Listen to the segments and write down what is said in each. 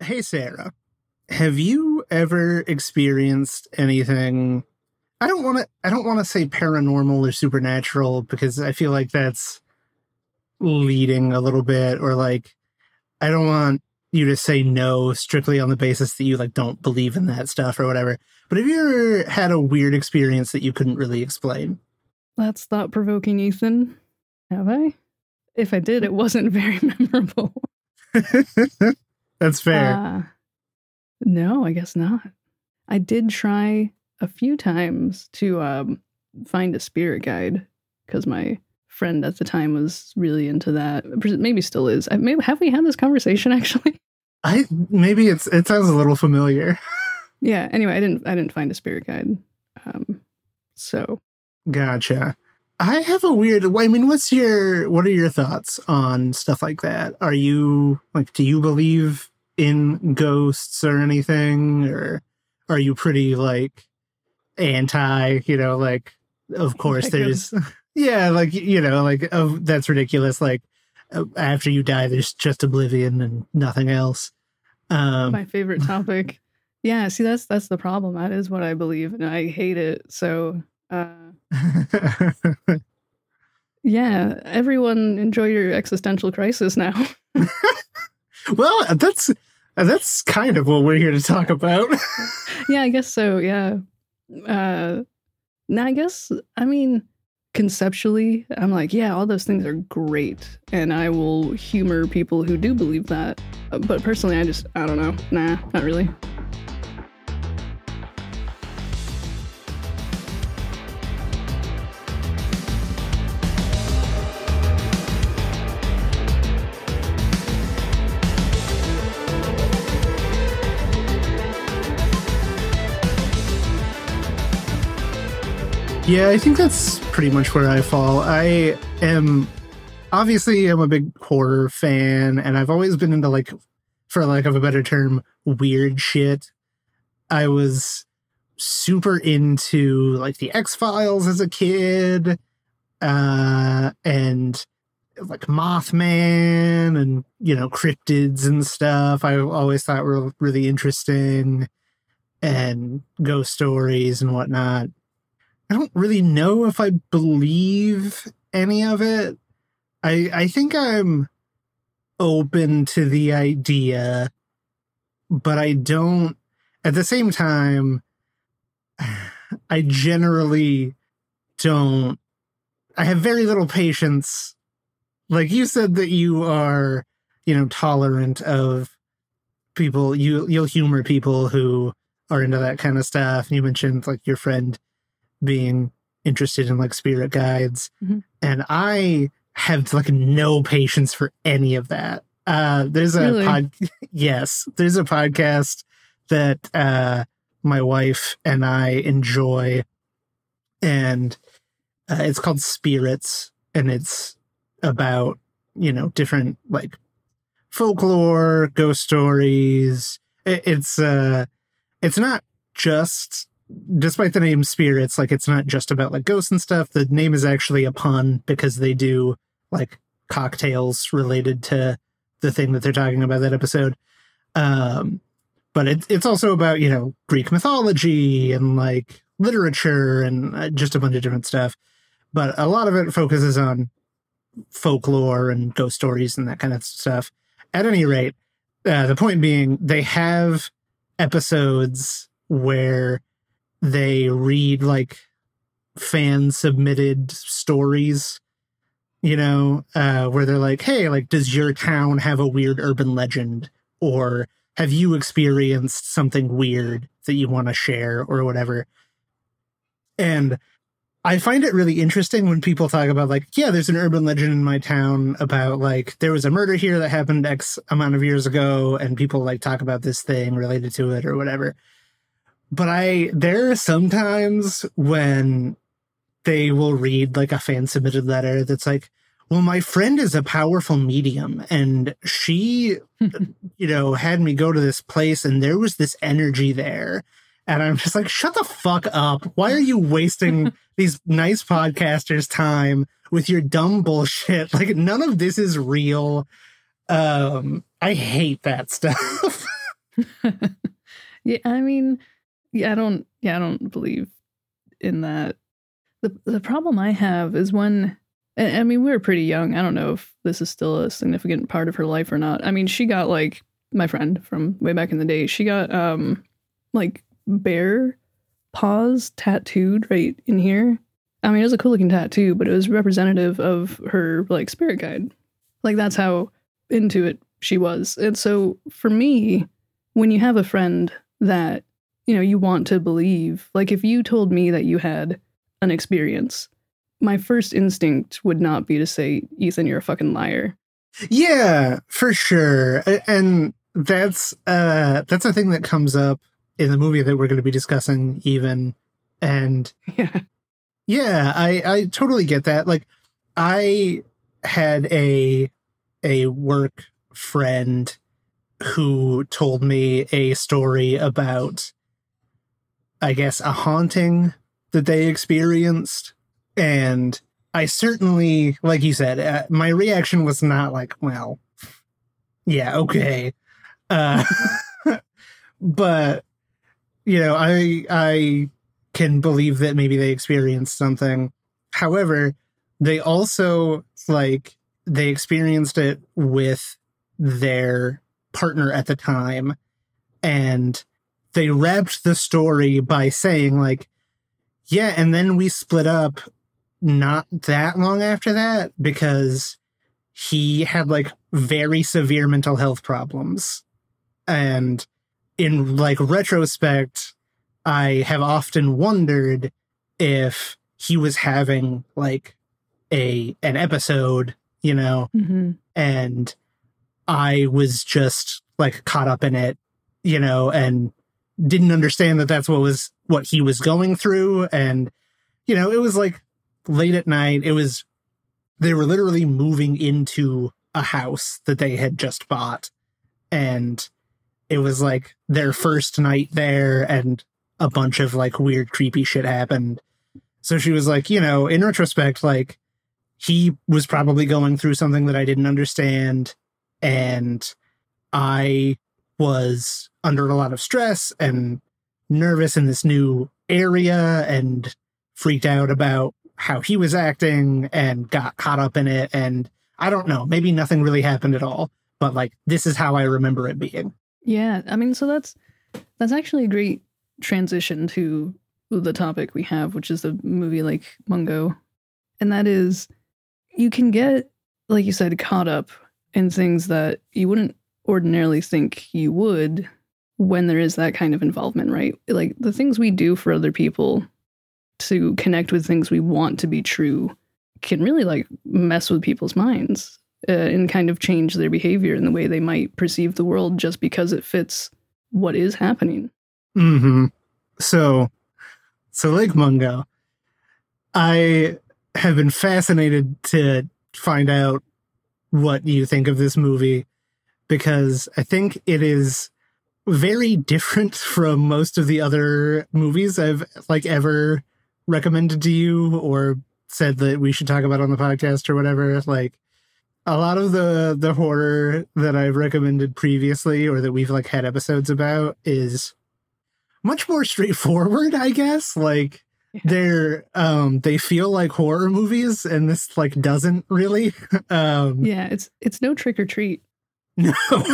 Hey, Sarah, have you ever experienced anything? I don't want to say paranormal or supernatural because I feel like that's leading a little bit, or like I don't want you to say no strictly on the basis that you like don't believe in that stuff or whatever. But have you ever had a weird experience that you couldn't really explain? That's thought-provoking, Ethan. Have I? If I did, it wasn't very memorable. That's fair. No, I guess not. I did try a few times to find a spirit guide because my friend at the time was really into that. Maybe still is. Have we had this conversation actually? Maybe it sounds a little familiar. Yeah. Anyway, I didn't find a spirit guide. So Gotcha. I have a weird. I mean, what are your thoughts on stuff like that? Are you like, do you believe in ghosts or anything, or are you pretty like anti? Like, of course there's, yeah, like like, oh, that's ridiculous. Like, after you die, there's just oblivion and nothing else. My favorite topic. Yeah, see, that's the problem. That is what I believe, and I hate it. So. Yeah, everyone enjoy your existential crisis now. Well, that's kind of what we're here to talk about. Yeah, I guess so. Yeah. Now, I mean, conceptually, I'm like, yeah, all those things are great, and I will humor people who do believe that. But personally, I don't know. Nah, not really. Yeah, I think that's pretty much where I fall. I'm a big horror fan, and I've always been into, like, for lack of a better term, weird shit. I was super into like the X-Files as a kid, and like Mothman and, cryptids and stuff. I always thought were really interesting, and ghost stories and whatnot. I don't really know if I believe any of it. I think I'm open to the idea, but I don't, at the same time, I generally don't, I have very little patience. Like you said that you are, tolerant of people, you'll humor people who are into that kind of stuff. And you mentioned like your friend being interested in like spirit guides. Mm-hmm. And I have like no patience for any of that. There's a yes, there's a podcast that my wife and I enjoy, and it's called Spirits, and it's about, different like folklore, ghost stories. It's not just, despite the name Spirits, like it's not just about like ghosts and stuff. The name is actually a pun because they do like cocktails related to the thing that they're talking about that episode. But it's also about, Greek mythology and like literature and just a bunch of different stuff. But a lot of it focuses on folklore and ghost stories and that kind of stuff. At any rate, the point being, they have episodes where they read like fan submitted stories, where they're like, hey, like, does your town have a weird urban legend? Or have you experienced something weird that you want to share or whatever? And I find it really interesting when people talk about like, yeah, there's an urban legend in my town about like, there was a murder here that happened X amount of years ago, and people like talk about this thing related to it or whatever. But there are sometimes when they will read like a fan submitted letter that's like, well, my friend is a powerful medium, and she, had me go to this place and there was this energy there. And I'm just like, shut the fuck up. Why are you wasting these nice podcasters' time with your dumb bullshit? Like, none of this is real. I hate that stuff. Yeah, I mean, I don't believe in that. The problem I have is when, I mean, we were pretty young. I don't know if this is still a significant part of her life or not. I mean, she got like my friend from way back in the day. She got like bear paws tattooed right in here. I mean, it was a cool looking tattoo, but it was representative of her like spirit guide. Like that's how into it she was. And so for me, when you have a friend that, you know, you want to believe, like if you told me that you had an experience, my first instinct would not be to say, Ethan, you're a fucking liar. Yeah, for sure. And that's a thing that comes up in the movie that we're going to be discussing even. And Yeah. I totally get that. Like I had a work friend who told me a story about, I guess, a haunting that they experienced. And I certainly, like you said, my reaction was not like, well, yeah, okay. But, you know, I can believe that maybe they experienced something. However, they also, like, they experienced it with their partner at the time. And they wrapped the story by saying, like, yeah, and then we split up not that long after that because he had like very severe mental health problems. And in like retrospect, I have often wondered if he was having like an episode, you know, and I was just like caught up in it, you know, and didn't understand that that's what he was going through. And, you know, it was like late at night. They were literally moving into a house that they had just bought. And it was like their first night there and a bunch of like weird, creepy shit happened. So she was like, you know, in retrospect, like he was probably going through something that I didn't understand. And I was under a lot of stress and nervous in this new area and freaked out about how he was acting and got caught up in it. And I don't know, maybe nothing really happened at all, but like, this is how I remember it being. Yeah. I mean, so that's actually a great transition to the topic we have, which is the movie like Mungo. And that is, you can get, like you said, caught up in things that you wouldn't ordinarily think you would when there is that kind of involvement, right? Like the things we do for other people to connect with things we want to be true can really like mess with people's minds and kind of change their behavior and the way they might perceive the world just because it fits what is happening. Mm-hmm. So like Mungo, I have been fascinated to find out what you think of this movie because I think it is very different from most of the other movies I've like ever recommended to you or said that we should talk about on the podcast or whatever. Like a lot of the horror that I've recommended previously or that we've like had episodes about is much more straightforward, I guess. Like they feel like horror movies and this like doesn't really. Yeah, it's no Trick or Treat. No.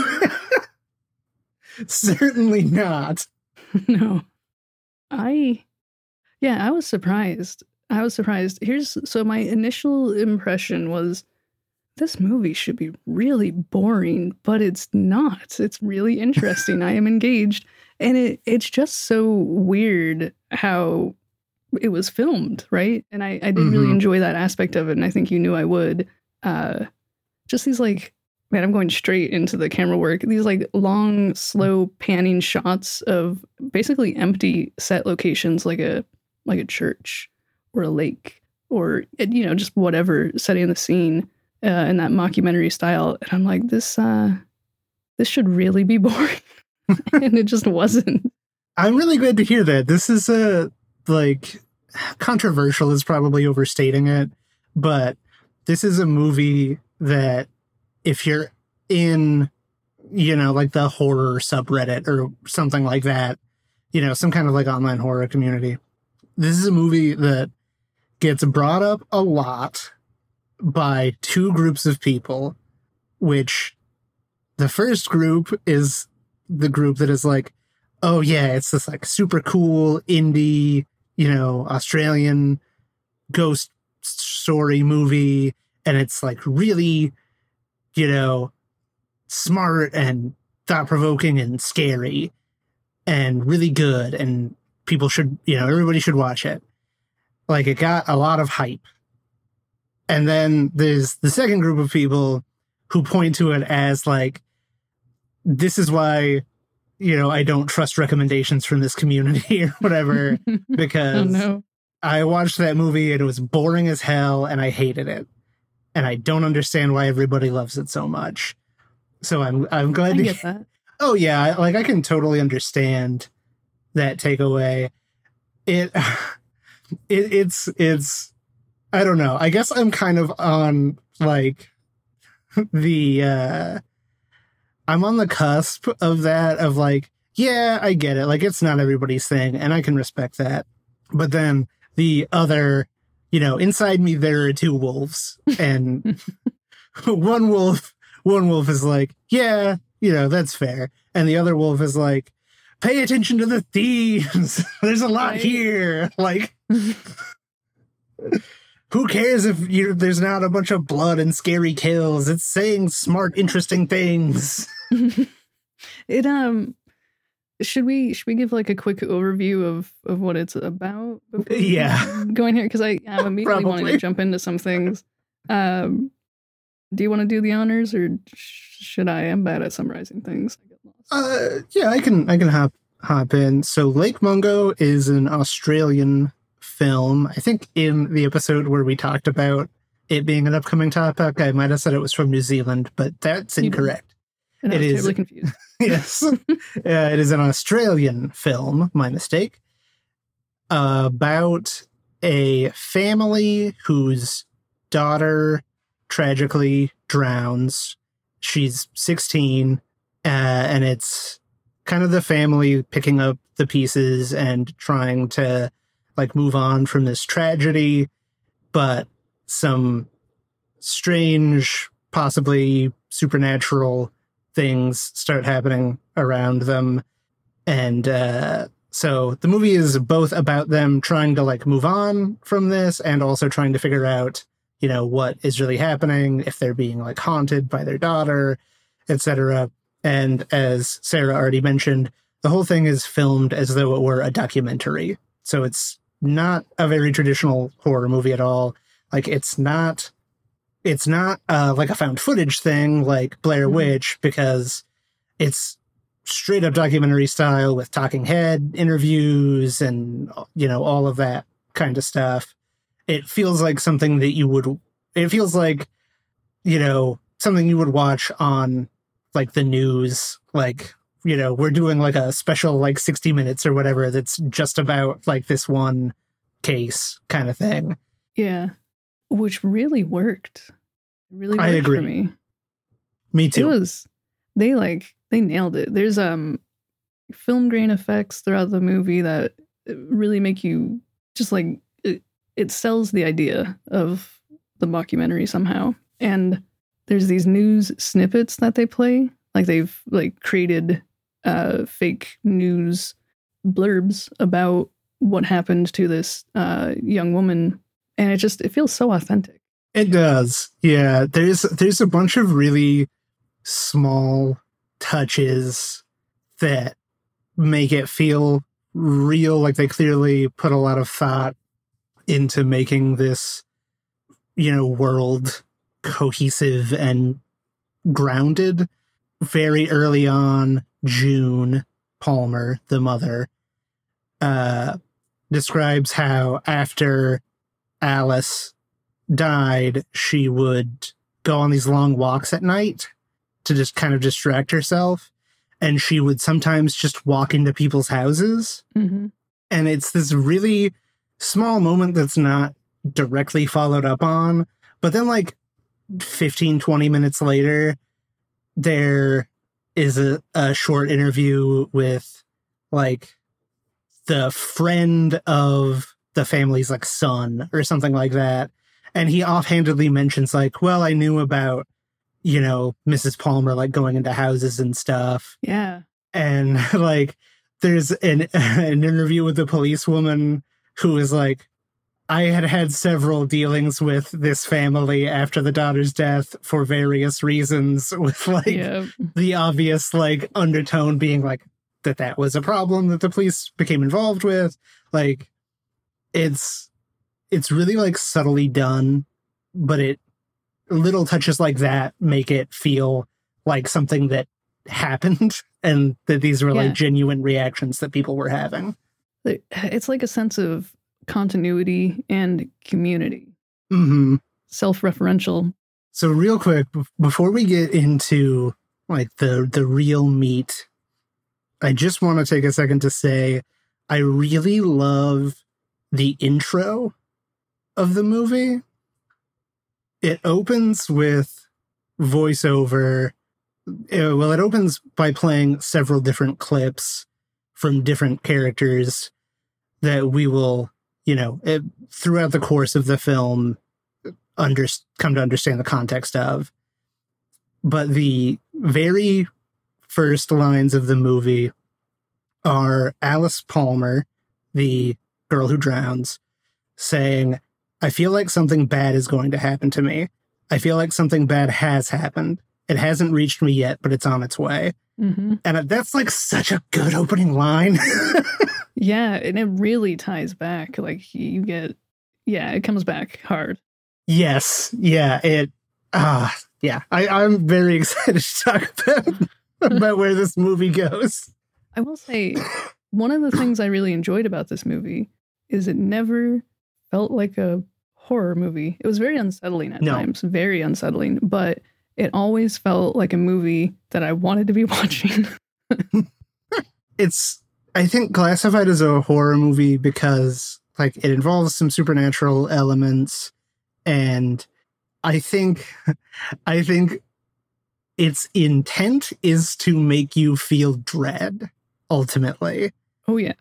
Certainly not. No. I was surprised. So my initial impression was this movie should be really boring, but it's not. It's really interesting. I am engaged. And it's just so weird how it was filmed, right? And I did really enjoy that aspect of it, and I think you knew I would. Just these like, man, I'm going straight into the camera work. These like long, slow panning shots of basically empty set locations, like a church or a lake or, you know, just whatever, setting the scene in that mockumentary style. And I'm like, this should really be boring. And it just wasn't. I'm really glad to hear that. This is like controversial is probably overstating it, but this is a movie that if you're in like the horror subreddit or something like that, some kind of like online horror community. This is a movie that gets brought up a lot by two groups of people, which the first group is the group that is like, oh yeah, it's this like super cool indie, Australian ghost story movie. And it's like really, smart and thought provoking and scary and really good. And people should, everybody should watch it. Like it got a lot of hype. And then there's the second group of people who point to it as like, this is why, I don't trust recommendations from this community or whatever, because Oh, no. I watched that movie and it was boring as hell and I hated it. And I don't understand why everybody loves it so much. So I'm glad I to get that. Oh yeah, I can totally understand that takeaway. It's I don't know. I guess I'm kind of on like I'm on the cusp of that, of like, yeah, I get it. Like it's not everybody's thing and I can respect that. But then the other, inside me there are two wolves, and one wolf is like, yeah, that's fair. And the other wolf is like, pay attention to the themes. There's a lot Right. here. Like, who cares if there's not a bunch of blood and scary kills? It's saying smart, interesting things. It should we give like a quick overview of what it's about before we Yeah. go in here, because I'm immediately wanting Probably. to jump into some things. Do you want to do the honors, or should I? I'm bad at summarizing things. I get lost. Yeah, I can hop in. So Lake Mungo is an Australian film. I think in the episode where we talked about it being an upcoming topic, I might have said it was from New Zealand, but that's You did. incorrect. And I it was is- terribly confused. Yes. It is an Australian film, my mistake, about a family whose daughter tragically drowns. She's 16, and it's kind of the family picking up the pieces and trying to like move on from this tragedy, but some strange, possibly supernatural things start happening around them. And so the movie is both about them trying to like move on from this and also trying to figure out, what is really happening, if they're being like haunted by their daughter, etc. And as Sarah already mentioned, the whole thing is filmed as though it were a documentary. So it's not a very traditional horror movie at all. Like it's not like a found footage thing like Blair Mhm. Witch, because it's straight up documentary style with talking head interviews and, all of that kind of stuff. It feels like something that something you would watch on like the news. Like, we're doing like a special like 60 minutes or whatever that's just about like this one case kind of thing. Yeah, which really worked. It really I worked agree. for me. Me It too. was they nailed it. There's film grain effects throughout the movie that really make you just like it sells the idea of the mockumentary somehow. And there's these news snippets that they play, like they've like created fake news blurbs about what happened to this young woman, and it feels so authentic. It does. Yeah, there's a bunch of really small touches that make it feel real. Like they clearly put a lot of thought into making this, world cohesive and grounded. Very early on, June Palmer, the mother, describes how after Alice died, she would go on these long walks at night to just kind of distract herself. And she would sometimes just walk into people's houses. Mm-hmm. And it's this really small moment that's not directly followed up on. But then like 15, 20 minutes later, there is a short interview with like the friend of the family's like son or something like that. And he offhandedly mentions like, well, I knew about, Mrs. Palmer like going into houses and stuff. Yeah. And like there's an interview with the policewoman who is like, I had several dealings with this family after the daughter's death for various reasons, with like the obvious like undertone being like that was a problem that the police became involved with. Like it's really like subtly done, but little touches like that make it feel like something that happened and that these were like genuine reactions that people were having. It's like a sense of continuity and community. Mm-hmm. Self-referential. So real quick, before we get into like the real meat, I just want to take a second to say I really love the intro of the movie. It opens with voiceover. Well, it opens by playing several different clips from different characters that we will, throughout the course of the film, come to understand the context of. But the very first lines of the movie are Alice Palmer, the girl who drowns, saying, I feel like something bad is going to happen to me. I feel like something bad has happened. It hasn't reached me yet, but it's on its way. Mm-hmm. And that's like such a good opening line. Yeah, and it really ties back. Like it comes back hard. Yes. Yeah. I'm very excited to talk about where this movie goes. I will say, one of the things I really enjoyed about this movie is it never felt like a horror movie. It was very unsettling at times, very unsettling, but it always felt like a movie that I wanted to be watching. It's, I think, classified as a horror movie because like it involves some supernatural elements, and I think its intent is to make you feel dread ultimately. Oh yeah.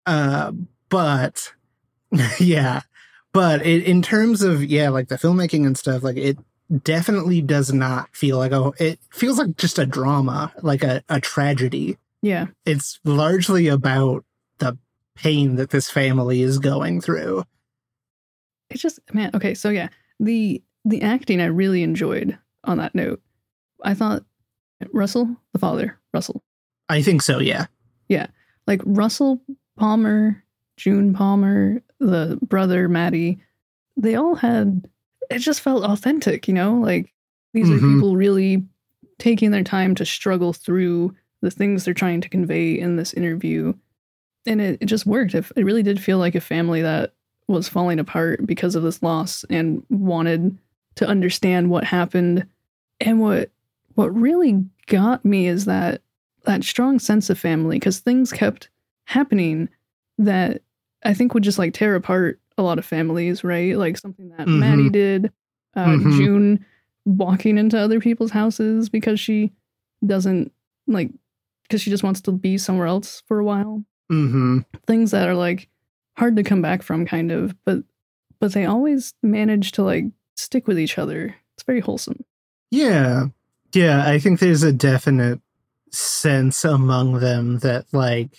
But yeah, but in terms of like the filmmaking and stuff, like it definitely does not feel like it feels like just a drama, like a tragedy. Yeah. It's largely about the pain that this family is going through. It's just, man, okay, so yeah, the acting I really enjoyed on that note. I thought Russell, the father, Russell. I think so, yeah. Yeah. Like Russell Palmer, June Palmer, the brother, Maddie, they all had, it just felt authentic, like these are people really taking their time to struggle through the things they're trying to convey in this interview. And it just worked. It really did feel like a family that was falling apart because of this loss and wanted to understand what happened. And what really got me is that strong sense of family, because things kept happening that I think would just like tear apart a lot of families, right? Like something that Maddie did, June walking into other people's houses because she doesn't because she just wants to be somewhere else for a while. Things that are like hard to come back from, kind of, but they always manage to like stick with each other. It's very wholesome. Yeah, I think there's a definite sense among them that like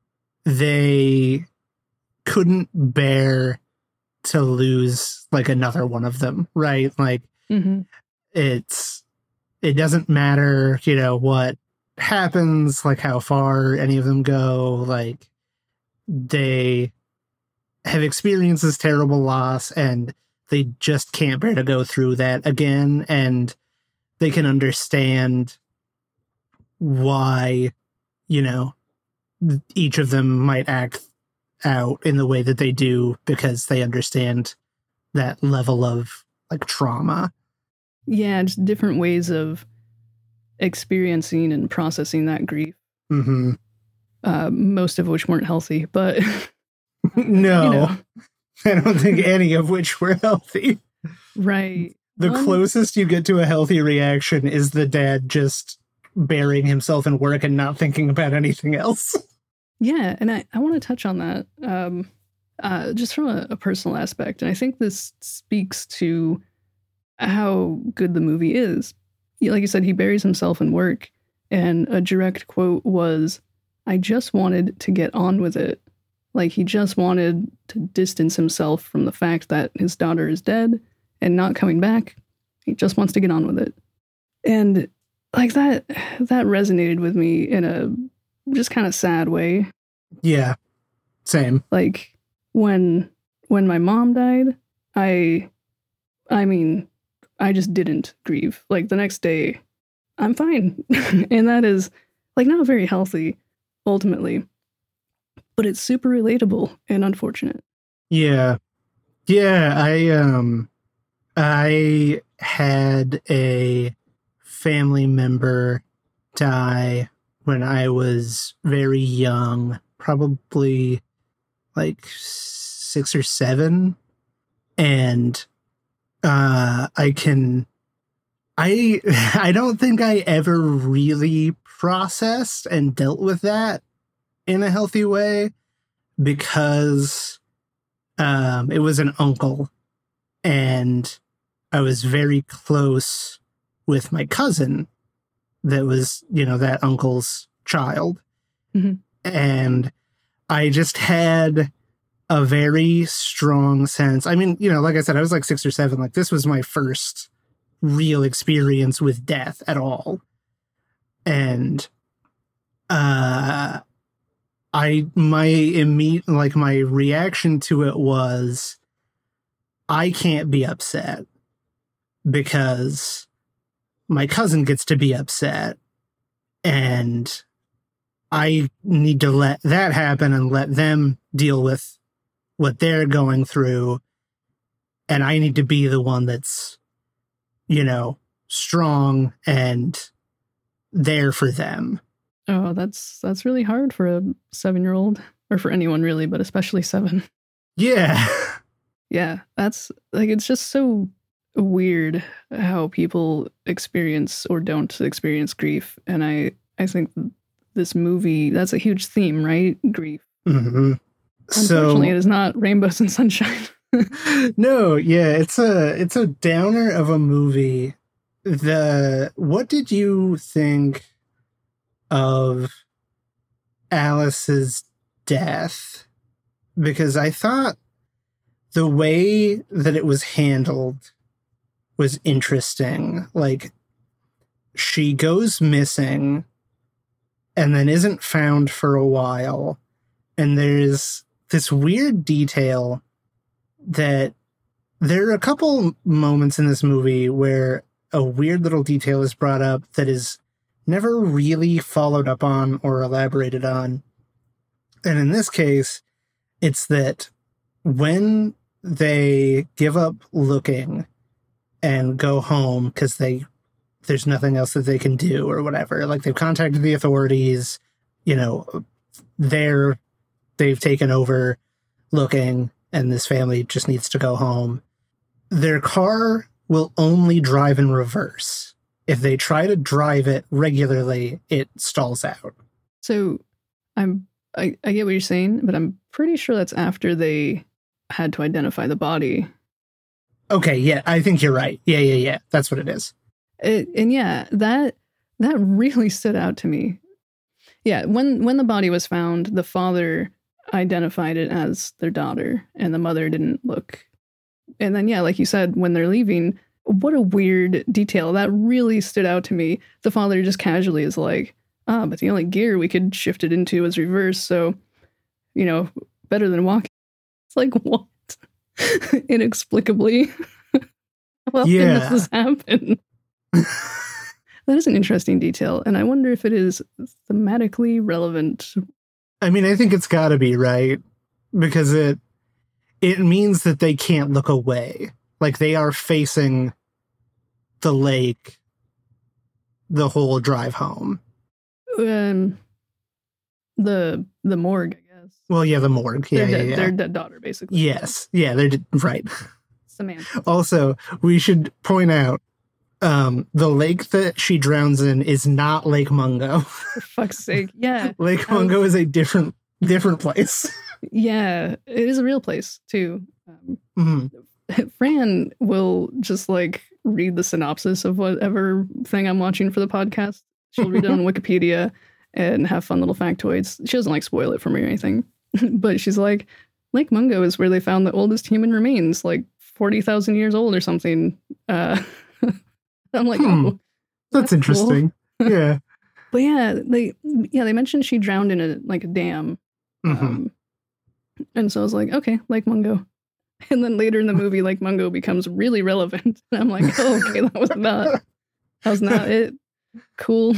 they couldn't bear to lose like another one of them, right? Like it doesn't matter, what happens, like how far any of them go, like they have experienced this terrible loss and they just can't bear to go through that again, and they can understand why, each of them might act out in the way that they do because they understand that level of like trauma. Yeah, just different ways of experiencing and processing that grief. Most of which weren't healthy, but no, I don't think any of which were healthy. Right. The closest you get to a healthy reaction is the dad just burying himself in work and not thinking about anything else. Yeah, and I want to touch on that just from a personal aspect. And I think this speaks to how good the movie is. Like you said, he buries himself in work. And a direct quote was, "I just wanted to get on with it." Like, he just wanted to distance himself from the fact that his daughter is dead and not coming back. He just wants to get on with it. And like that resonated with me in a just kind of sad way. Yeah, same. Like when my mom died, I mean, I just didn't grieve. Like the next day, I'm fine. And that is like not very healthy ultimately, but it's super relatable and unfortunate. Yeah. Yeah, I had a family member die when I was very young, probably like 6 or 7. And I don't think I ever really processed and dealt with that in a healthy way, because it was an uncle, and I was very close with my cousin that was, that uncle's child. Mm-hmm. And I just had a very strong sense. I mean, like I said, I was like 6 or 7. Like, this was my first real experience with death at all. And my reaction to it was, I can't be upset because my cousin gets to be upset, and I need to let that happen and let them deal with what they're going through. And I need to be the one that's, strong and there for them. Oh, that's really hard for a 7-year-old, or for anyone really, but especially 7. Yeah. Yeah, that's like, it's just so weird how people experience or don't experience grief. And I think this movie, that's a huge theme, right? Grief. Mm-hmm. Unfortunately, it is not rainbows and sunshine. No, yeah, it's a downer of a movie. What did you think of Alice's death? Because I thought the way that it was handled was interesting. Like, she goes missing and then isn't found for a while. And there's this weird detail that there are a couple moments in this movie where a weird little detail is brought up that is never really followed up on or elaborated on. And in this case, it's that when they give up looking and go home because there's nothing else that they can do or whatever, like they've contacted the authorities, they've taken over looking, and this family just needs to go home. Their car will only drive in reverse. If they try to drive it regularly, it stalls out. So I get what you're saying, but I'm pretty sure that's after they had to identify the body. Okay, yeah, I think you're right. Yeah. That's what it is. And yeah, that really stood out to me. Yeah, when the body was found, the father identified it as their daughter, and the mother didn't look. And then, yeah, like you said, when they're leaving, what a weird detail. That really stood out to me. The father just casually is like, but the only gear we could shift it into is reverse, so, better than walking. It's like, what? Inexplicably. How often does this happen? That is an interesting detail, and I wonder if it is thematically relevant. I mean, I think it's got to be, right? Because it means that they can't look away. Like, they are facing the lake the whole drive home. The morgue, I guess. Well, yeah, the morgue. Yeah, Their dead daughter, basically. Yes. Yeah, they're right. Samantha. Also, we should point out The lake that she drowns in is not Lake Mungo. For fuck's sake. Yeah. Lake Mungo is a different place. Yeah. It is a real place, too. Mhm. Fran will just like read the synopsis of whatever thing I'm watching for the podcast. She'll read it on Wikipedia and have fun little factoids. She doesn't like spoil it for me or anything. But she's like, Lake Mungo is where they found the oldest human remains, like 40,000 years old or something. I'm like, oh, that's interesting. Cool. Yeah. But yeah, they mentioned she drowned in a dam. Mm-hmm. And so I was like, okay, Lake Mungo. And then later in the movie, Lake Mungo becomes really relevant. And I'm like, oh, okay, that was not it. Cool.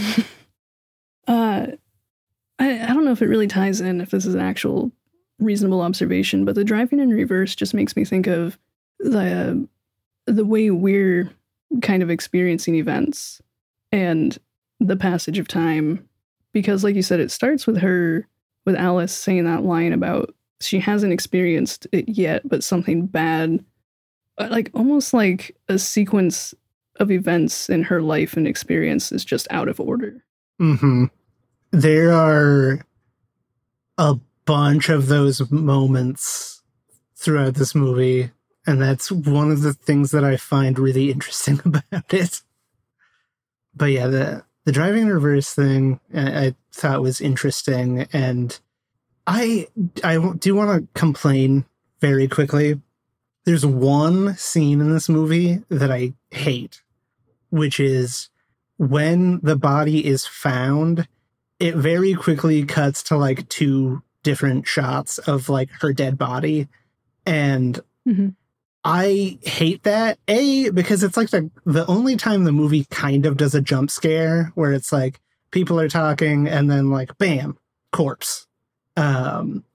I don't know if it really ties in, if this is an actual reasonable observation, but the driving in reverse just makes me think of the way we're kind of experiencing events and the passage of time. Because like you said, it starts with Alice saying that line about she hasn't experienced it yet, but something bad, like almost like a sequence of events in her life and experience is just out of order. Mm-hmm. There are a bunch of those moments throughout this movie, and that's one of the things that I find really interesting about it. But yeah, the driving in reverse thing I thought was interesting, and I do want to complain very quickly. There's one scene in this movie that I hate, which is when the body is found, it very quickly cuts to like two different shots of like her dead body. And I hate that. Because it's like the only time the movie kind of does a jump scare where it's like people are talking and then like, bam, corpse. And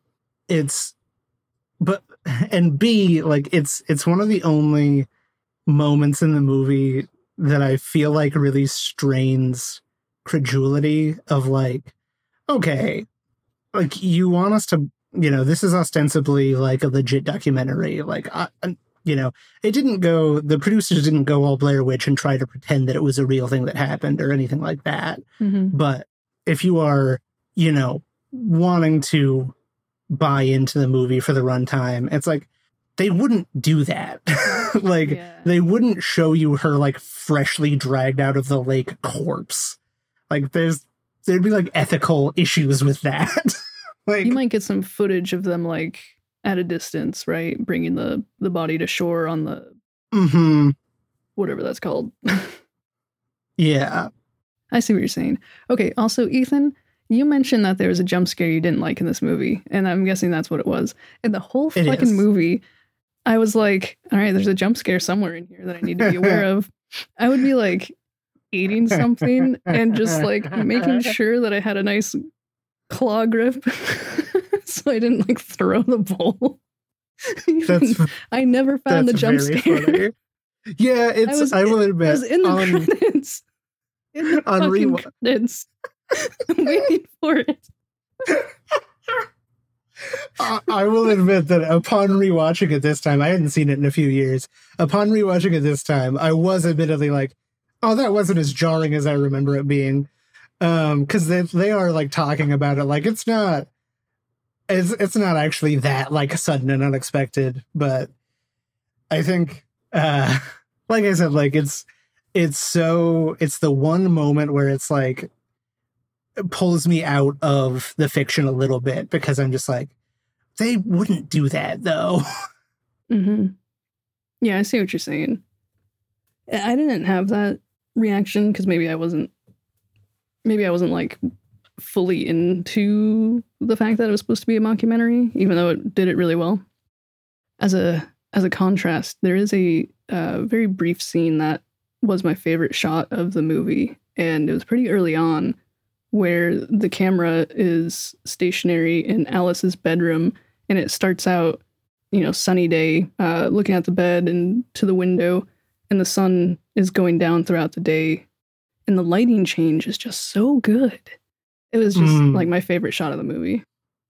B, like it's one of the only moments in the movie that I feel like really strains credulity of like, okay, like you want us to, this is ostensibly like a legit documentary. Like, the producers didn't go all Blair Witch and try to pretend that it was a real thing that happened or anything like that. Mm-hmm. But if you are, wanting to buy into the movie for the runtime, it's like they wouldn't do that. They wouldn't show you her like freshly dragged out of the lake corpse. Like there'd be like ethical issues with that. Like you might get some footage of them like at a distance, right? Bringing the body to shore on the whatever that's called. Yeah. I see what you're saying. Okay, also Ethan, you mentioned that there was a jump scare you didn't like in this movie, and I'm guessing that's what it was. And the whole fucking movie, I was like, all right, there's a jump scare somewhere in here that I need to be aware of. I would be like eating something and just like making sure that I had a nice claw grip so I didn't like throw the bowl. I never found the jump scare. Funny. Yeah, I will admit. I was in the credits. In the fucking credits. I'm waiting for it. I will admit that upon rewatching it this time, I hadn't seen it in a few years. Upon rewatching it this time, I was admittedly like, oh, that wasn't as jarring as I remember it being. Because they are like talking about it like it's not actually that like sudden and unexpected. But I think, like I said, like it's the one moment where it's like, it pulls me out of the fiction a little bit because I'm just like, they wouldn't do that though. Mm-hmm. Yeah, I see what you're saying. I didn't have that reaction because maybe I wasn't like fully into the fact that it was supposed to be a mockumentary, even though it did it really well. As a contrast, there is a very brief scene that was my favorite shot of the movie, and it was pretty early on, where the camera is stationary in Alice's bedroom, and it starts out, sunny day, looking at the bed and to the window, and the sun is going down throughout the day, and the lighting change is just so good. It was just like my favorite shot of the movie.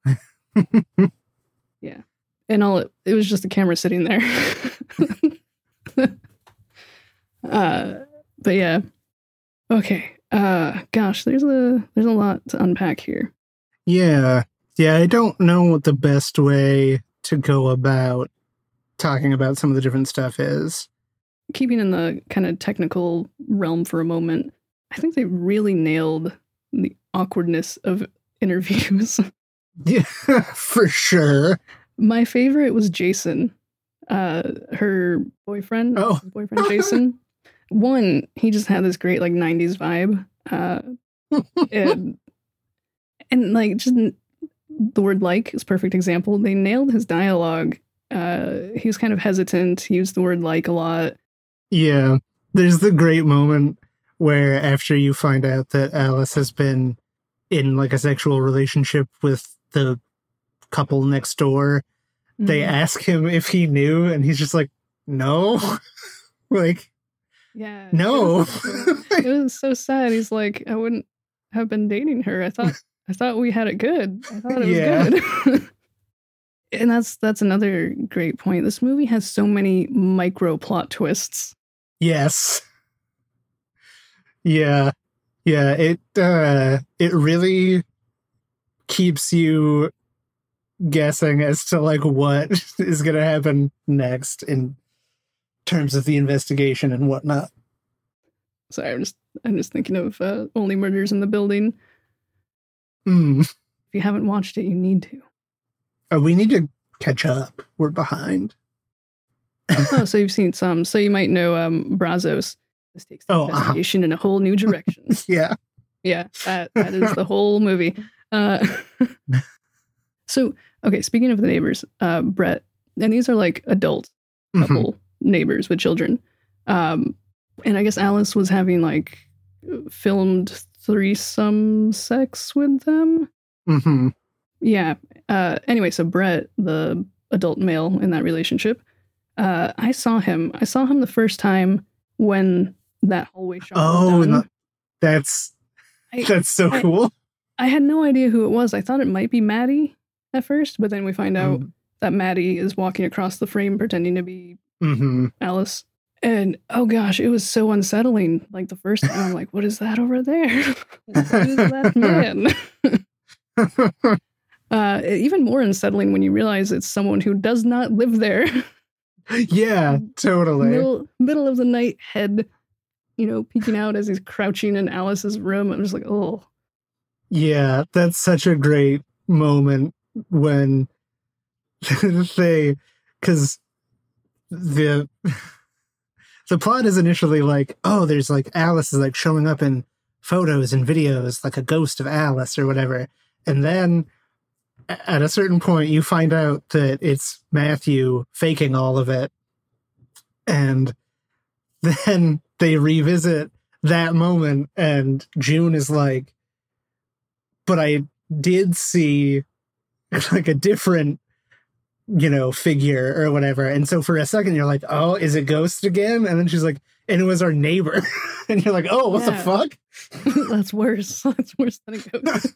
Yeah. And it was just the camera sitting there. But yeah. Okay. Gosh, there's a lot to unpack here. Yeah. Yeah, I don't know what the best way to go about talking about some of the different stuff is. Keeping in the kind of technical realm for a moment, I think they really nailed the awkwardness of interviews. Yeah, for sure. My favorite was Jason, her boyfriend. Oh. Boyfriend Jason. One, he just had this great like 90s vibe. And like just the word like is a perfect example. They nailed his dialogue. He was kind of hesitant. He used the word like a lot. Yeah. There's the great moment where after you find out that Alice has been in like a sexual relationship with the couple next door, they ask him if he knew, and he's just like, no. Like, yeah, no. It was so sad. He's like, I wouldn't have been dating her. I thought we had it good. I thought it was good. And that's another great point. This movie has so many micro plot twists. Yes. Yeah. Yeah, it really keeps you guessing as to like what is going to happen next in terms of the investigation and whatnot. Sorry, I'm just thinking of Only Murders in the Building. If you haven't watched it, you need to. We need to catch up. We're behind. Oh, so you've seen some. So you might know Brazos. This takes the investigation in a whole new direction. Yeah. Yeah, that is the whole movie. So, okay, speaking of the neighbors, Brett, and these are like adult couple neighbors with children. And I guess Alice was having like filmed threesome sex with them. Yeah. Anyway, so Brett, the adult male in that relationship, I saw him the first time when that hallway shot was done. That's so cool. I had no idea who it was. I thought it might be Maddie at first, but then we find out that Maddie is walking across the frame pretending to be Alice. And oh gosh, it was so unsettling. Like the first time, I'm like, what is that over there? What is that man? Even more unsettling when you realize it's someone who does not live there. Yeah, totally. Middle of the night, head, peeking out as he's crouching in Alice's room. I'm just like, oh. Yeah, that's such a great moment when because the plot is initially like, oh, there's like Alice is like showing up in photos and videos, like a ghost of Alice or whatever. And then at a certain point, you find out that it's Matthew faking all of it. And then they revisit that moment, and June is like, but I did see like a different, figure or whatever. And so for a second, you're like, oh, is it Ghost again? And then she's like, and it was our neighbor. And you're like, oh, what the fuck? That's worse. That's worse than a ghost.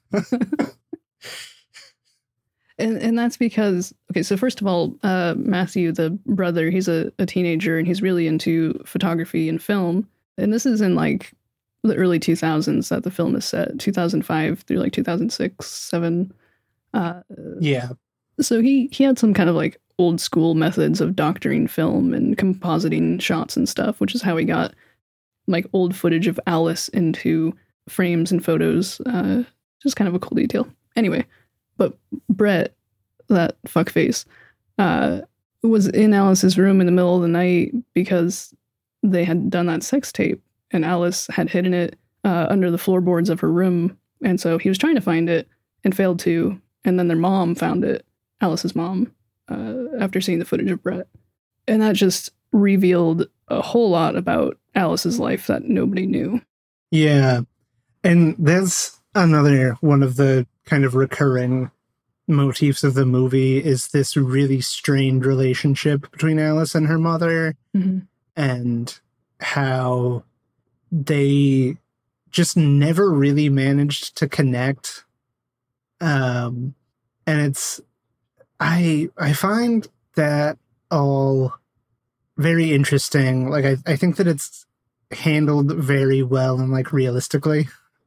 And that's because, okay, so first of all, Matthew, the brother, he's a teenager and he's really into photography and film. And this is in like the early 2000s that the film is set, 2005 through like 2006, 7. Yeah. So he had some kind of like old school methods of doctoring film and compositing shots and stuff, which is how he got like old footage of Alice into frames and photos. Just kind of a cool detail. Anyway. But Brett, that fuckface, was in Alice's room in the middle of the night because they had done that sex tape and Alice had hidden it under the floorboards of her room. And so he was trying to find it and failed to. And then their mom found it, Alice's mom, after seeing the footage of Brett. And that just revealed a whole lot about Alice's life that nobody knew. Yeah. And that's another one of the kind of recurring motifs of the movie is this really strained relationship between Alice and her mother, and how they just never really managed to connect. And it's, I find that all very interesting. Like, I think that handled very well and like realistically.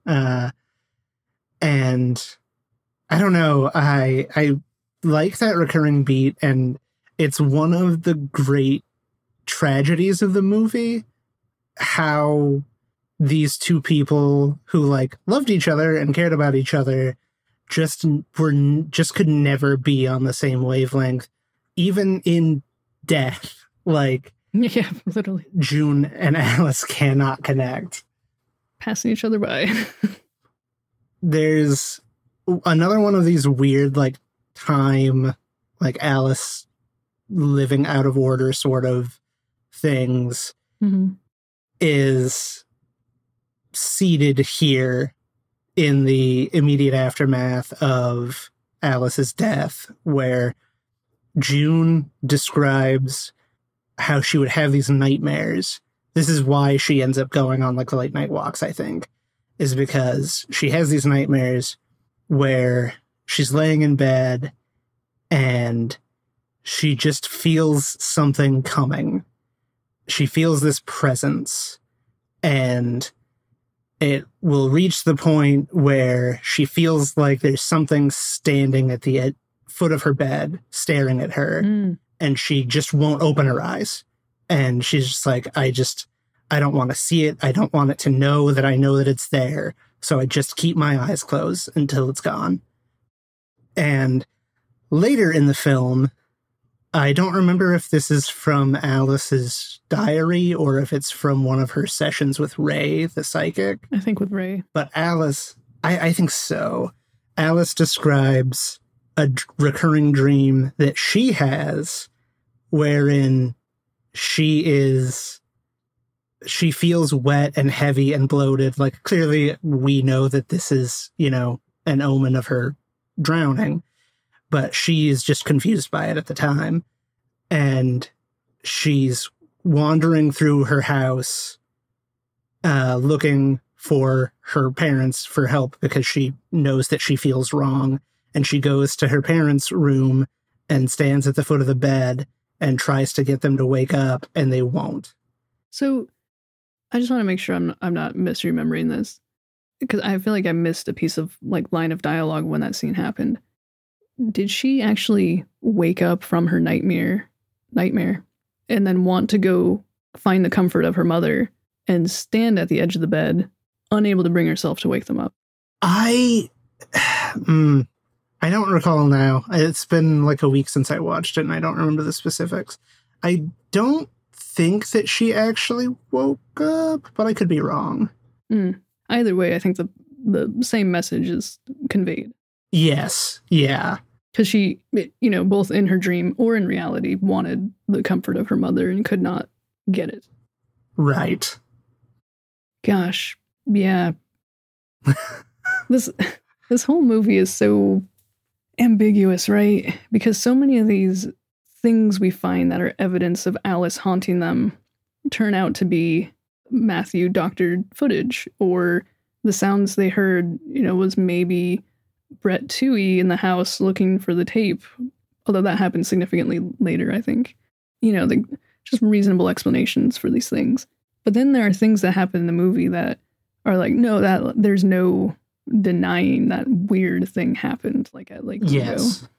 And I don't know, I like that recurring beat, and it's one of the great tragedies of the movie, how these two people who like loved each other and cared about each other just could never be on the same wavelength, even in death. Like, yeah, literally. June and Alice cannot connect. Passing each other by. There's another one of these weird, like, time, like, Alice living out of order sort of things is seated here in the immediate aftermath of Alice's death, where June describes how she would have these nightmares. This is why she ends up going on like the late night walks, I think, is because she has these nightmares where she's laying in bed and she just feels something coming. She feels this presence, and it will reach the point where she feels like there's something standing at the foot of her bed staring at her, and she just won't open her eyes. And she's just like, I don't want to see it. I don't want it to know that I know that it's there. So I just keep my eyes closed until it's gone. And later in the film, I don't remember if this is from Alice's diary or if it's from one of her sessions with Ray, the psychic. I think with Ray. But Alice, I think so. Alice describes a recurring dream that she has wherein she feels wet and heavy and bloated. Like, clearly we know that this is, an omen of her drowning, but she is just confused by it at the time. And she's wandering through her house, looking for her parents for help because she knows that she feels wrong. And she goes to her parents' room and stands at the foot of the bed and tries to get them to wake up, and they won't. So I just want to make sure I'm not misremembering this, because I feel like I missed a piece of like line of dialogue when that scene happened. Did she actually wake up from her nightmare and then want to go find the comfort of her mother and stand at the edge of the bed, unable to bring herself to wake them up? I don't recall now. It's been like a week since I watched it, and I don't remember the specifics. I don't think that she actually woke up, but I could be wrong. Either way, I think the same message is conveyed. Yes. Yeah. Because she, both in her dream or in reality, wanted the comfort of her mother and could not get it. Right. Gosh. Yeah. This whole movie is so ambiguous, right? Because so many of these things we find that are evidence of Alice haunting them turn out to be Matthew doctored footage, or the sounds they heard, was maybe Brett Toohey in the house looking for the tape, although that happened significantly later, I think. Just reasonable explanations for these things. But then there are things that happen in the movie that are like, no, that there's no denying that weird thing happened, like at Lake Mungo.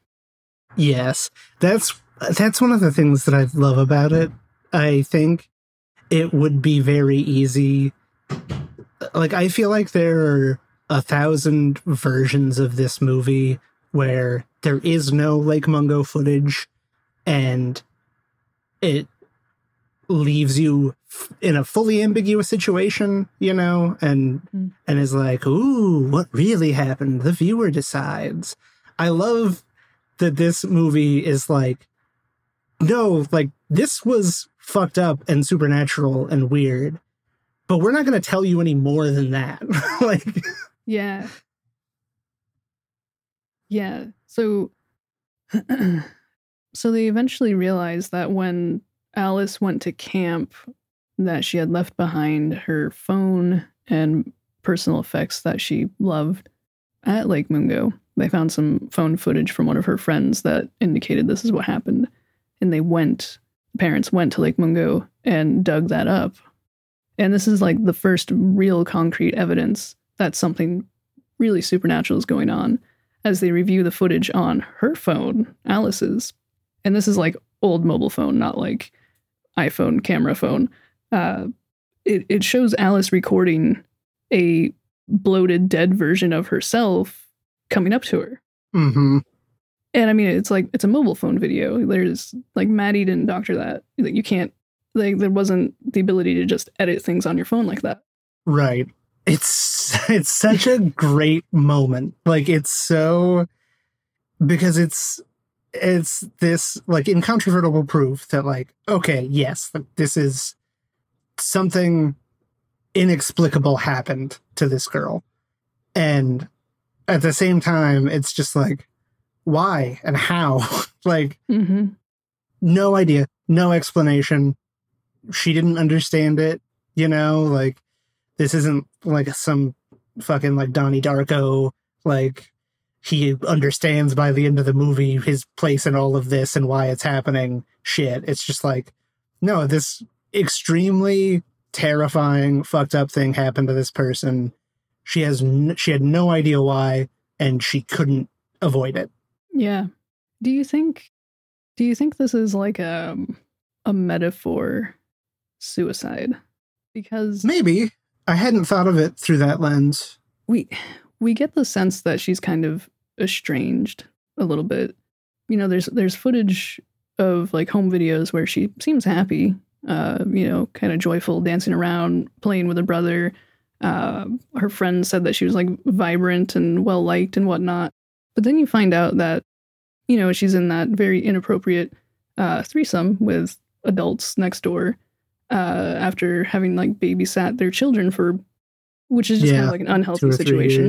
Yes. That's one of the things that I love about it. I think it would be very easy. Like, I feel like there are 1,000 versions of this movie where there is no Lake Mungo footage, and it leaves you in a fully ambiguous situation, and is like, ooh, what really happened? The viewer decides. I love that this movie is like, no, like, this was fucked up and supernatural and weird, but we're not going to tell you any more than that. Like, yeah. So they eventually realized that when Alice went to camp, that she had left behind her phone and personal effects that she loved at Lake Mungo. They found some phone footage from one of her friends that indicated this is what happened. And parents went to Lake Mungo and dug that up. And this is like the first real concrete evidence that something really supernatural is going on as they review the footage on her phone, Alice's. And this is like old mobile phone, not like iPhone camera phone. It shows Alice recording a bloated, dead version of herself coming up to her. Mm-hmm. And I mean, it's a mobile phone video. There's like Maddie didn't doctor that. You can't, like, there wasn't the ability to just edit things on your phone like that. Right. It's such a great moment. Like, it's so, because it's this like incontrovertible proof that, like, okay, yes, this is something inexplicable happened to this girl. And at the same time, it's just like, why and how? Like, no idea, no explanation. She didn't understand it, you know? Like, this isn't like some fucking like Donnie Darko, like, he understands by the end of the movie his place in all of this and why it's happening shit. It's just like, no, this extremely terrifying, fucked up thing happened to this person. She had no idea why, and she couldn't avoid it. Yeah. Do you think this is like a metaphor suicide? Because maybe I hadn't thought of it through that lens. We get the sense that she's kind of estranged a little bit. You know, there's footage of like home videos where she seems happy, you know, kind of joyful, dancing around, playing with her brother. Her friends said that she was like vibrant and well liked and whatnot. But then you find out that, you know, she's in that very inappropriate threesome with adults next door after having like babysat their children for, which is just kind of like an unhealthy situation.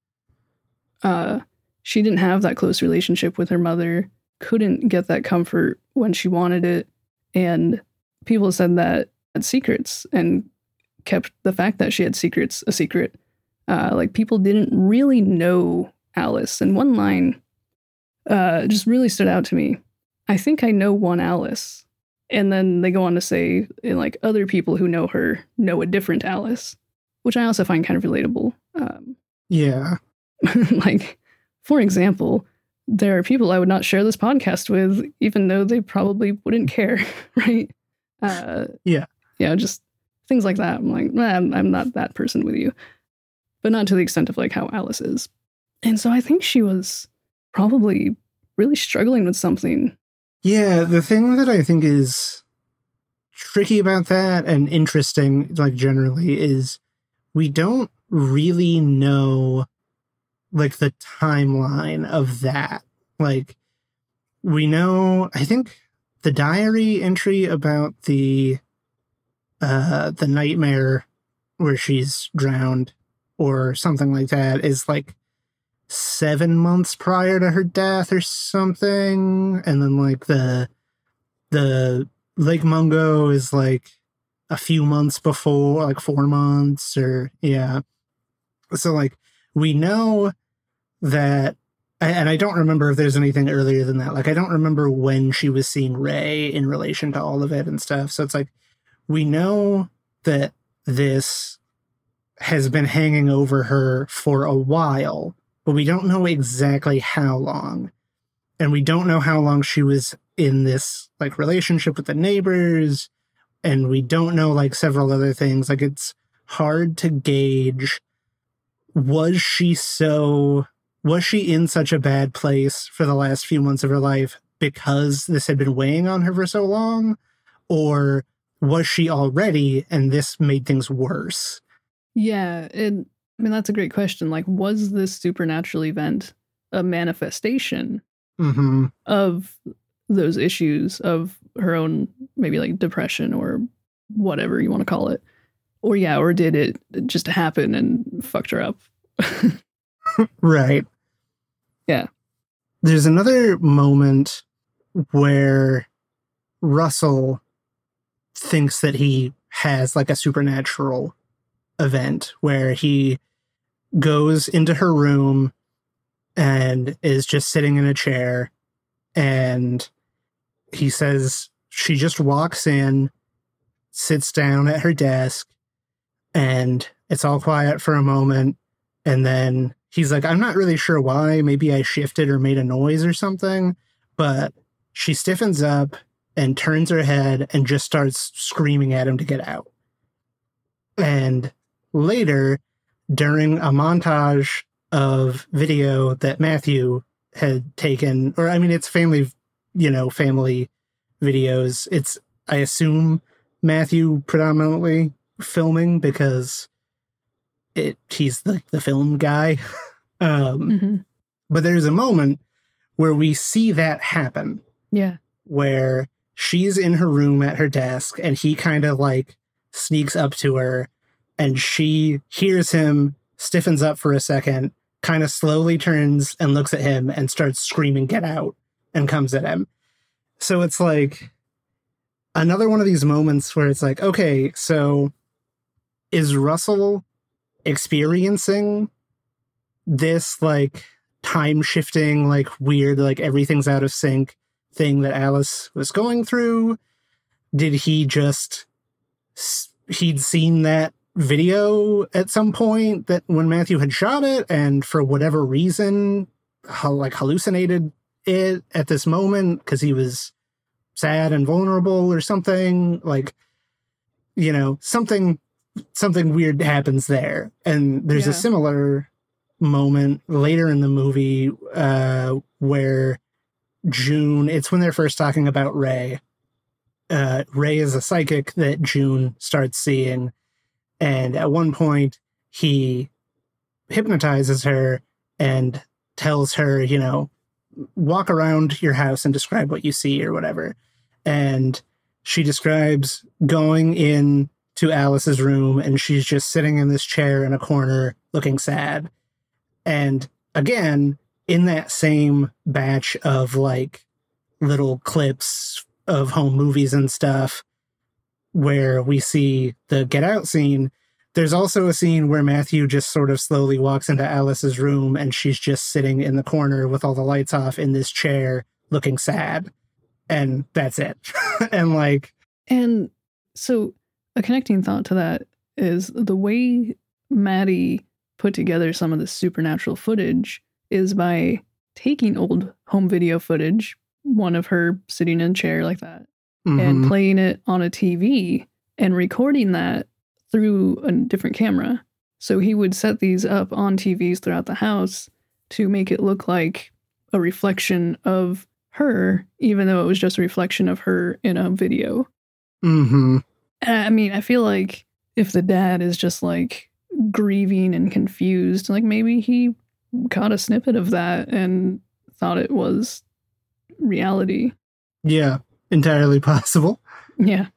She didn't have that close relationship with her mother, couldn't get that comfort when she wanted it. And people said that had secrets and kept the fact that she had secrets a secret. Like, people didn't really know Alice. And one line just really stood out to me. I think I know one Alice. And then they go on to say, like, other people who know her know a different Alice, which I also find kind of relatable. Yeah. Like, for example, there are people I would not share this podcast with, even though they probably wouldn't care, right? Yeah. Yeah, just things like that. I'm like, I'm not that person with you. But not to the extent of like how Alice is. And so I think she was probably really struggling with something. Yeah, the thing that I think is tricky about that and interesting, like, generally, is we don't really know, like, the timeline of that. Like, we know, I think the diary entry about the nightmare where she's drowned or something like that is like 7 months prior to her death or something. And then like the Lake Mungo is like a few months before, like 4 months or, yeah. So like, we know that, and I don't remember if there's anything earlier than that. Like, I don't remember when she was seeing Ray in relation to all of it and stuff. So it's like, we know that this has been hanging over her for a while, but we don't know exactly how long. And we don't know how long she was in this like relationship with the neighbors. And we don't know like several other things. Like, it's hard to gauge. Was she in such a bad place for the last few months of her life because this had been weighing on her for so long? Or was she already, and this made things worse? Yeah, I mean, that's a great question. Like, was this supernatural event a manifestation of those issues of her own, maybe like depression or whatever you want to call it? Or did it just happen and fucked her up? Right. Yeah. There's another moment where Russell thinks that he has like a supernatural event where he goes into her room and is just sitting in a chair, and he says she just walks in, sits down at her desk, and it's all quiet for a moment. And then he's like, I'm not really sure why. Maybe I shifted or made a noise or something. But she stiffens up and turns her head and just starts screaming at him to get out. And later, during a montage of video that Matthew had taken, or I mean, it's family videos. It's, I assume, Matthew predominantly filming because he's the film guy. But there's a moment where we see that happen. Yeah. Where she's in her room at her desk and he kind of like sneaks up to her and she hears him, stiffens up for a second, kind of slowly turns and looks at him and starts screaming, "Get out," and comes at him. So it's like another one of these moments where it's like, okay, so is Russell experiencing this like time shifting, like weird, like everything's out of sync thing that Alice was going through? Did he just, he'd seen that video at some point that when Matthew had shot it and for whatever reason, hallucinated it at this moment because he was sad and vulnerable or something, like, something weird happens there. And there's a similar moment later in the movie where June, it's when they're first talking about Ray. Ray is a psychic that June starts seeing. And at one point, he hypnotizes her and tells her, walk around your house and describe what you see or whatever. And she describes going in to Alice's room and she's just sitting in this chair in a corner looking sad. And again, in that same batch of like little clips of home movies and stuff where we see the Get Out scene, there's also a scene where Matthew just sort of slowly walks into Alice's room and she's just sitting in the corner with all the lights off in this chair looking sad. And that's it. And so a connecting thought to that is the way Maddie put together some of the supernatural footage is by taking old home video footage, one of her sitting in a chair like that, and playing it on a TV and recording that through a different camera. So he would set these up on TVs throughout the house to make it look like a reflection of her, even though it was just a reflection of her in a video. I mean, I feel like if the dad is just like grieving and confused, like maybe he caught a snippet of that and thought it was reality. Yeah, entirely possible. Yeah.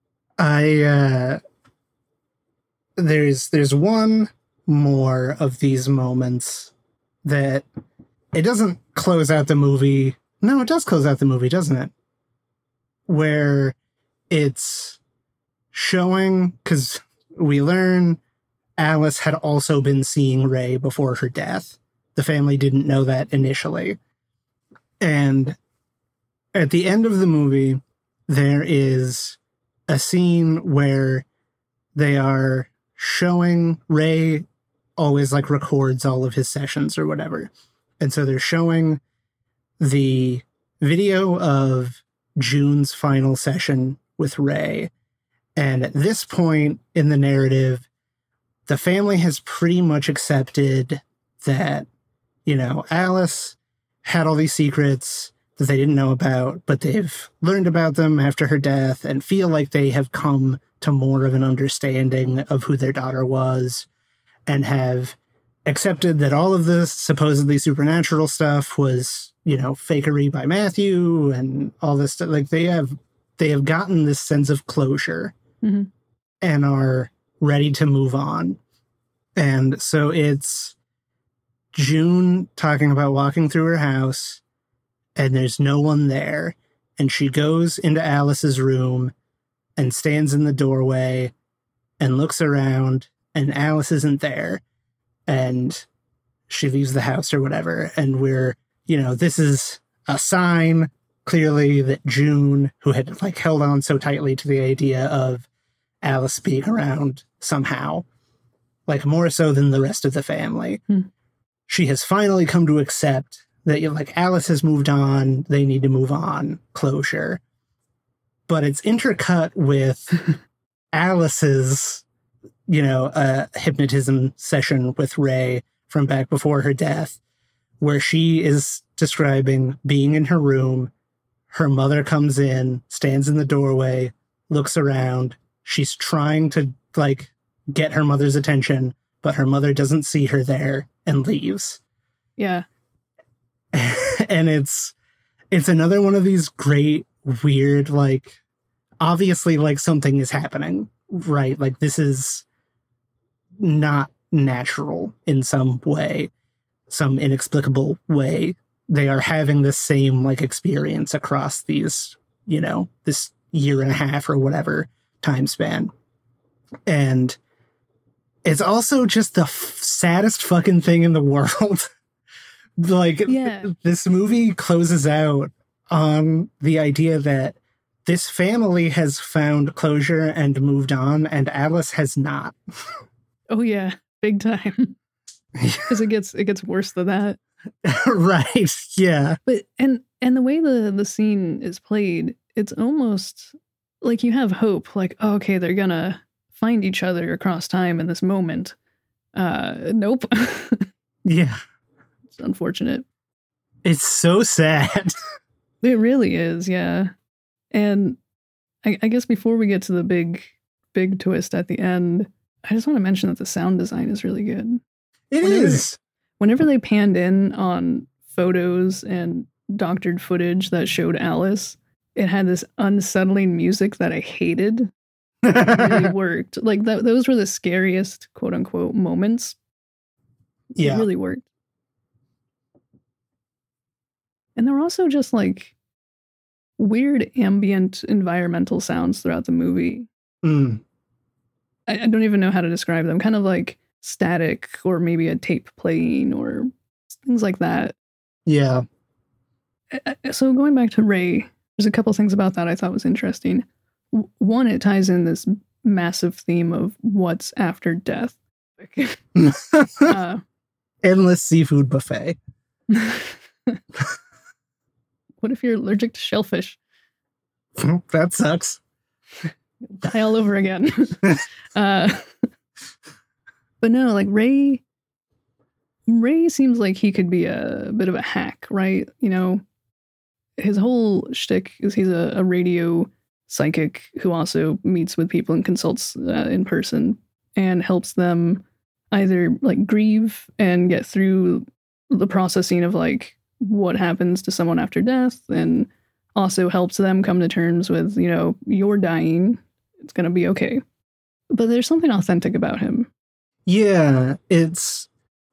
There's one more of these moments that it doesn't close out the movie. No, it does close out the movie, doesn't it? Where it's showing, because we learn Alice had also been seeing Ray before her death. The family didn't know that initially. And at the end of the movie, there is a scene where they are showing Ray always like records all of his sessions or whatever. And so they're showing the video of June's final session with Ray. And at this point in the narrative, the family has pretty much accepted that, Alice had all these secrets that they didn't know about, but they've learned about them after her death and feel like they have come to more of an understanding of who their daughter was and have accepted that all of this supposedly supernatural stuff was, fakery by Matthew and all this stuff. Like they have gotten this sense of closure and are ready to move on. And so it's June talking about walking through her house and there's no one there. And she goes into Alice's room and stands in the doorway and looks around and Alice isn't there. And she leaves the house or whatever. And we're, this is a sign clearly that June, who had held on so tightly to the idea of Alice being around somehow, like more so than the rest of the family. Hmm. She has finally come to accept that, like, Alice has moved on, they need to move on, closure. But it's intercut with Alice's, hypnotism session with Ray from back before her death, where she is describing being in her room. Her mother comes in, stands in the doorway, looks around. She's trying to, like, get her mother's attention, but her mother doesn't see her there and leaves. Yeah. And it's another one of these great, weird, like, obviously, like, something is happening, right? Like, this is not natural in some way, some inexplicable way. They are having the same, like, experience across these, this year and a half or whatever time span. And it's also just the saddest fucking thing in the world. Like, This movie closes out on the idea that this family has found closure and moved on, and Alice has not. Oh yeah, big time. Because it gets worse than that. Right. Yeah. But and the way the scene is played, it's almost like you have hope. Like, oh, okay, they're gonna find each other across time in this moment. Nope. Yeah. It's unfortunate. It's so sad. It really is, yeah. And I guess before we get to the big twist at the end, I just want to mention that the sound design is really good. It is. Whenever they panned in on photos and doctored footage that showed Alice, it had this unsettling music that I hated. It really worked. Like, those were the scariest, quote unquote, moments. Yeah. It really worked. And there were also just like weird ambient environmental sounds throughout the movie. Mm. I don't even know how to describe them. Kind of like static, or maybe a tape playing, or things like that. Yeah. So going back to Ray, there's a couple things about that I thought was interesting. One, it ties in this massive theme of what's after death. Endless seafood buffet. What if you're allergic to shellfish? That sucks. Die all over again. But no, like Ray seems like he could be a bit of a hack, right? His whole shtick is he's a radio psychic who also meets with people and consults in person and helps them either like grieve and get through the processing of like what happens to someone after death, and also helps them come to terms with, you're dying, it's going to be okay. But there's something authentic about him. Yeah, it's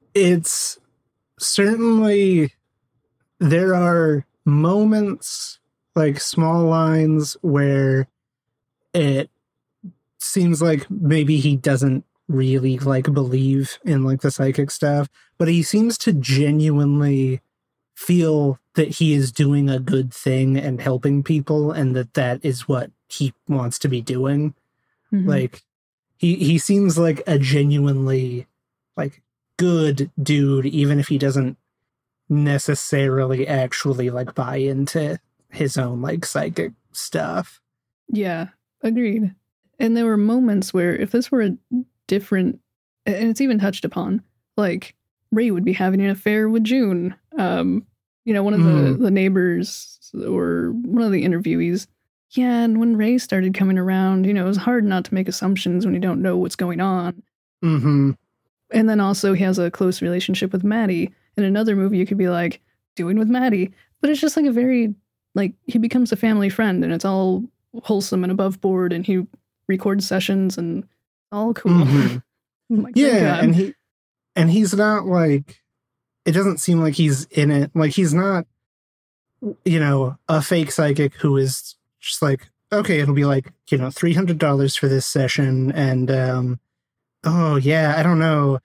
certainly, there are moments, like small lines, where it seems like maybe he doesn't really like believe in like the psychic stuff, but he seems to genuinely feel that he is doing a good thing and helping people, and that is what he wants to be doing. Mm-hmm. Like, he seems like a genuinely like good dude, even if he doesn't necessarily actually like buy into his own like psychic stuff. Yeah, agreed. And there were moments where if this were a different, and it's even touched upon, like Ray would be having an affair with June. One of the neighbors or one of the interviewees. Yeah, and when Ray started coming around, it was hard not to make assumptions when you don't know what's going on. Mm-hmm. And then also he has a close relationship with Maddie. In another movie, you could be like, doing with Maddie. But it's just like a very, like, he becomes a family friend and it's all wholesome and above board, and he records sessions and all cool. Mm-hmm. Like, yeah, and he's not like, it doesn't seem like he's in it. Like, he's not, a fake psychic who is just like, okay, it'll be like, $300 for this session. And, oh yeah, I don't know.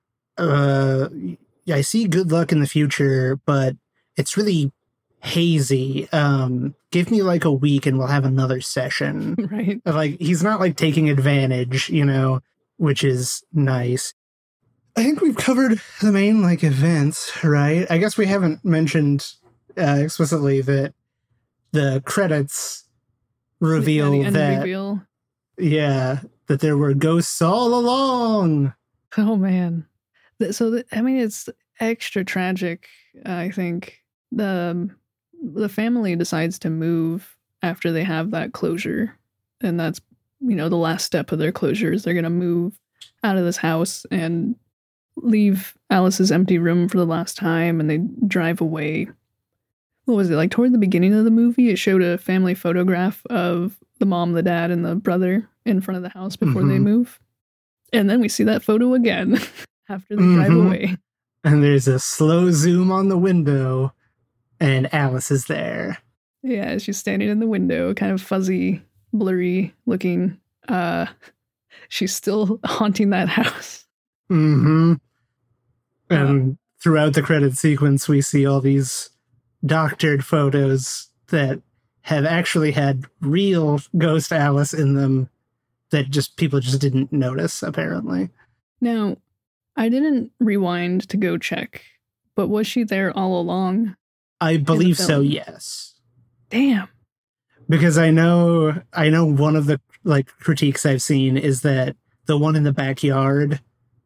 I see good luck in the future, but it's really hazy. Give me like a week and we'll have another session. Right. Like, he's not like taking advantage, which is nice. I think we've covered the main events, right? I guess we haven't mentioned explicitly that the credits reveal the end that reveal. that there were ghosts all along. Oh man. It's extra tragic. I think the family decides to move after they have that closure, and that's the last step of their closure is they're going to move out of this house and leave Alice's empty room for the last time, and they drive away. What was it, toward the beginning of the movie, it showed a family photograph of the mom, the dad, and the brother in front of the house before they move. And then we see that photo again after they drive away. And there's a slow zoom on the window, and Alice is there. Yeah, she's standing in the window, kind of fuzzy, blurry looking. She's still haunting that house. And throughout the credit sequence, we see all these doctored photos that have actually had real ghost Alice in them that people just didn't notice, apparently. Now, I didn't rewind to go check, but was she there all along? I believe so, yes. Damn. Because I know one of the critiques I've seen is that the one in the backyard,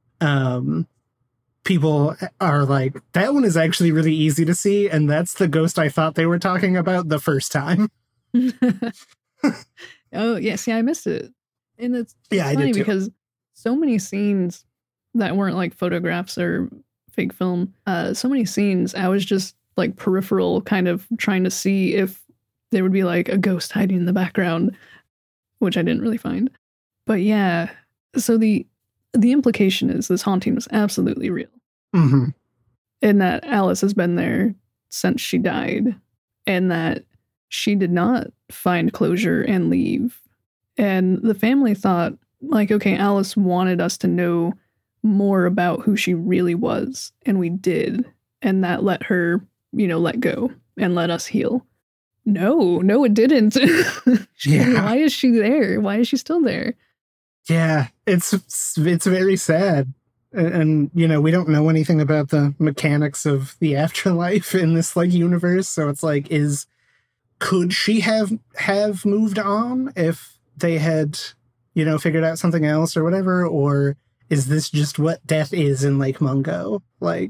people are like, that one is actually really easy to see, and that's the ghost I thought they were talking about the first time. Oh, yeah, see, I missed it. And it's I funny did too. because so many scenes that weren't photographs or fake film, so many scenes, I was just peripheral, kind of trying to see if there would be a ghost hiding in the background, which I didn't really find. But yeah, so the implication is this haunting was absolutely real. And that Alice has been there since she died, and that she did not find closure and leave. And the family thought, okay, Alice wanted us to know more about who she really was, and we did. And that let her, let go and let us heal. No, it didn't. Why is she there? Why is she still there? Yeah, it's very sad. And we don't know anything about the mechanics of the afterlife in this universe. So it's could she have moved on if they had, figured out something else or whatever? Or is this just what death is in Lake Mungo?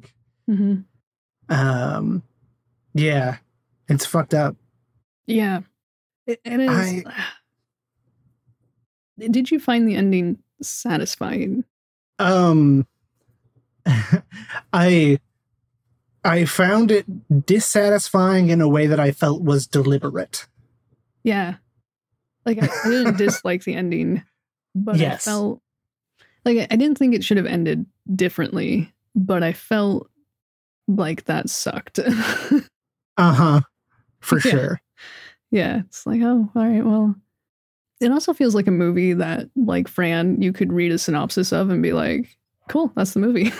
Yeah, it's fucked up. Yeah. It is. Did you find the ending satisfying? I found it dissatisfying in a way that I felt was deliberate. Yeah. I didn't dislike the ending, but yes. I felt I didn't think it should have ended differently, but I felt like that sucked. For sure. Yeah. It's oh, all right, well. It also feels like a movie that, Fran, you could read a synopsis of and be like, cool, that's the movie.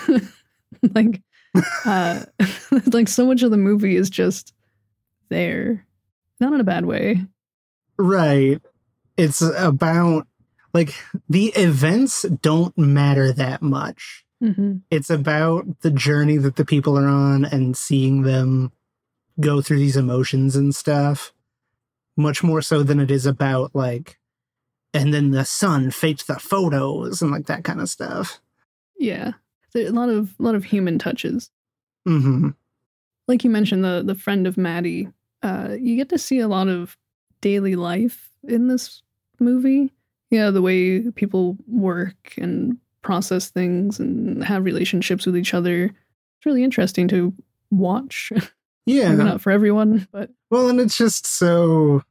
So much of the movie is just there. Not in a bad way. Right. It's about, the events don't matter that much. It's about the journey that the people are on and seeing them go through these emotions and stuff. Much more so than it is about, and then the son faked the photos and that kind of stuff. Yeah. There's a lot of human touches. Like you mentioned, the friend of Maddie, you get to see a lot of daily life in this movie. The way people work and process things and have relationships with each other. It's really interesting to watch. Yeah. Maybe not for everyone, but... Well, and it's just so...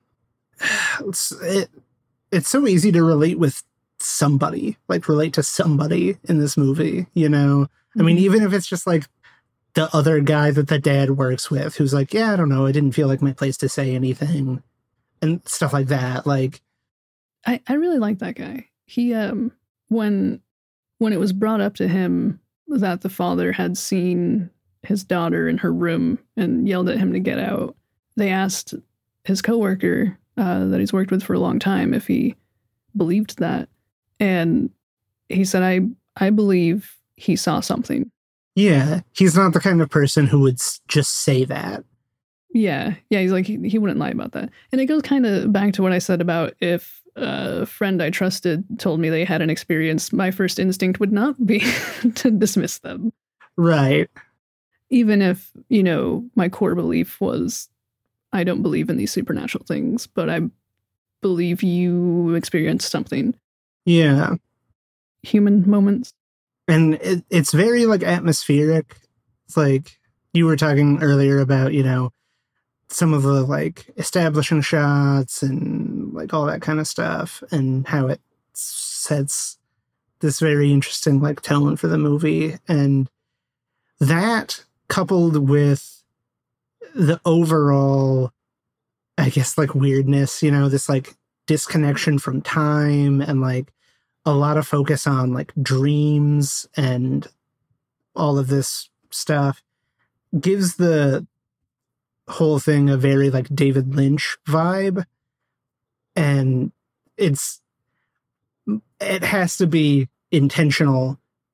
It's so easy to relate with somebody, relate to somebody in this movie, I mean, even if it's just the other guy that the dad works with, who's yeah, I don't know, I didn't feel like my place to say anything and stuff like that. I really like that guy. He, when it was brought up to him that the father had seen his daughter in her room and yelled at him to get out, they asked his coworker, that he's worked with for a long time, if he believed that. And he said, I believe he saw something. Yeah, he's not the kind of person who would just say that. Yeah, he's like, he wouldn't lie about that. And it goes kind of back to what I said about if a friend I trusted told me they had an experience, my first instinct would not be to dismiss them. Right. Even if, my core belief was, I don't believe in these supernatural things, but I believe you experienced something. Yeah. Human moments. And it's very, like, atmospheric. It's like, you were talking earlier about, some of the, like, establishing shots and, like, all that kind of stuff, and how it sets this very interesting, like, tone for the movie. And that, coupled with the overall, I guess, like, weirdness, this, like, disconnection from time, and, like, a lot of focus on, like, dreams and all of this stuff, gives the whole thing a very, like, David Lynch vibe. And it has to be intentional.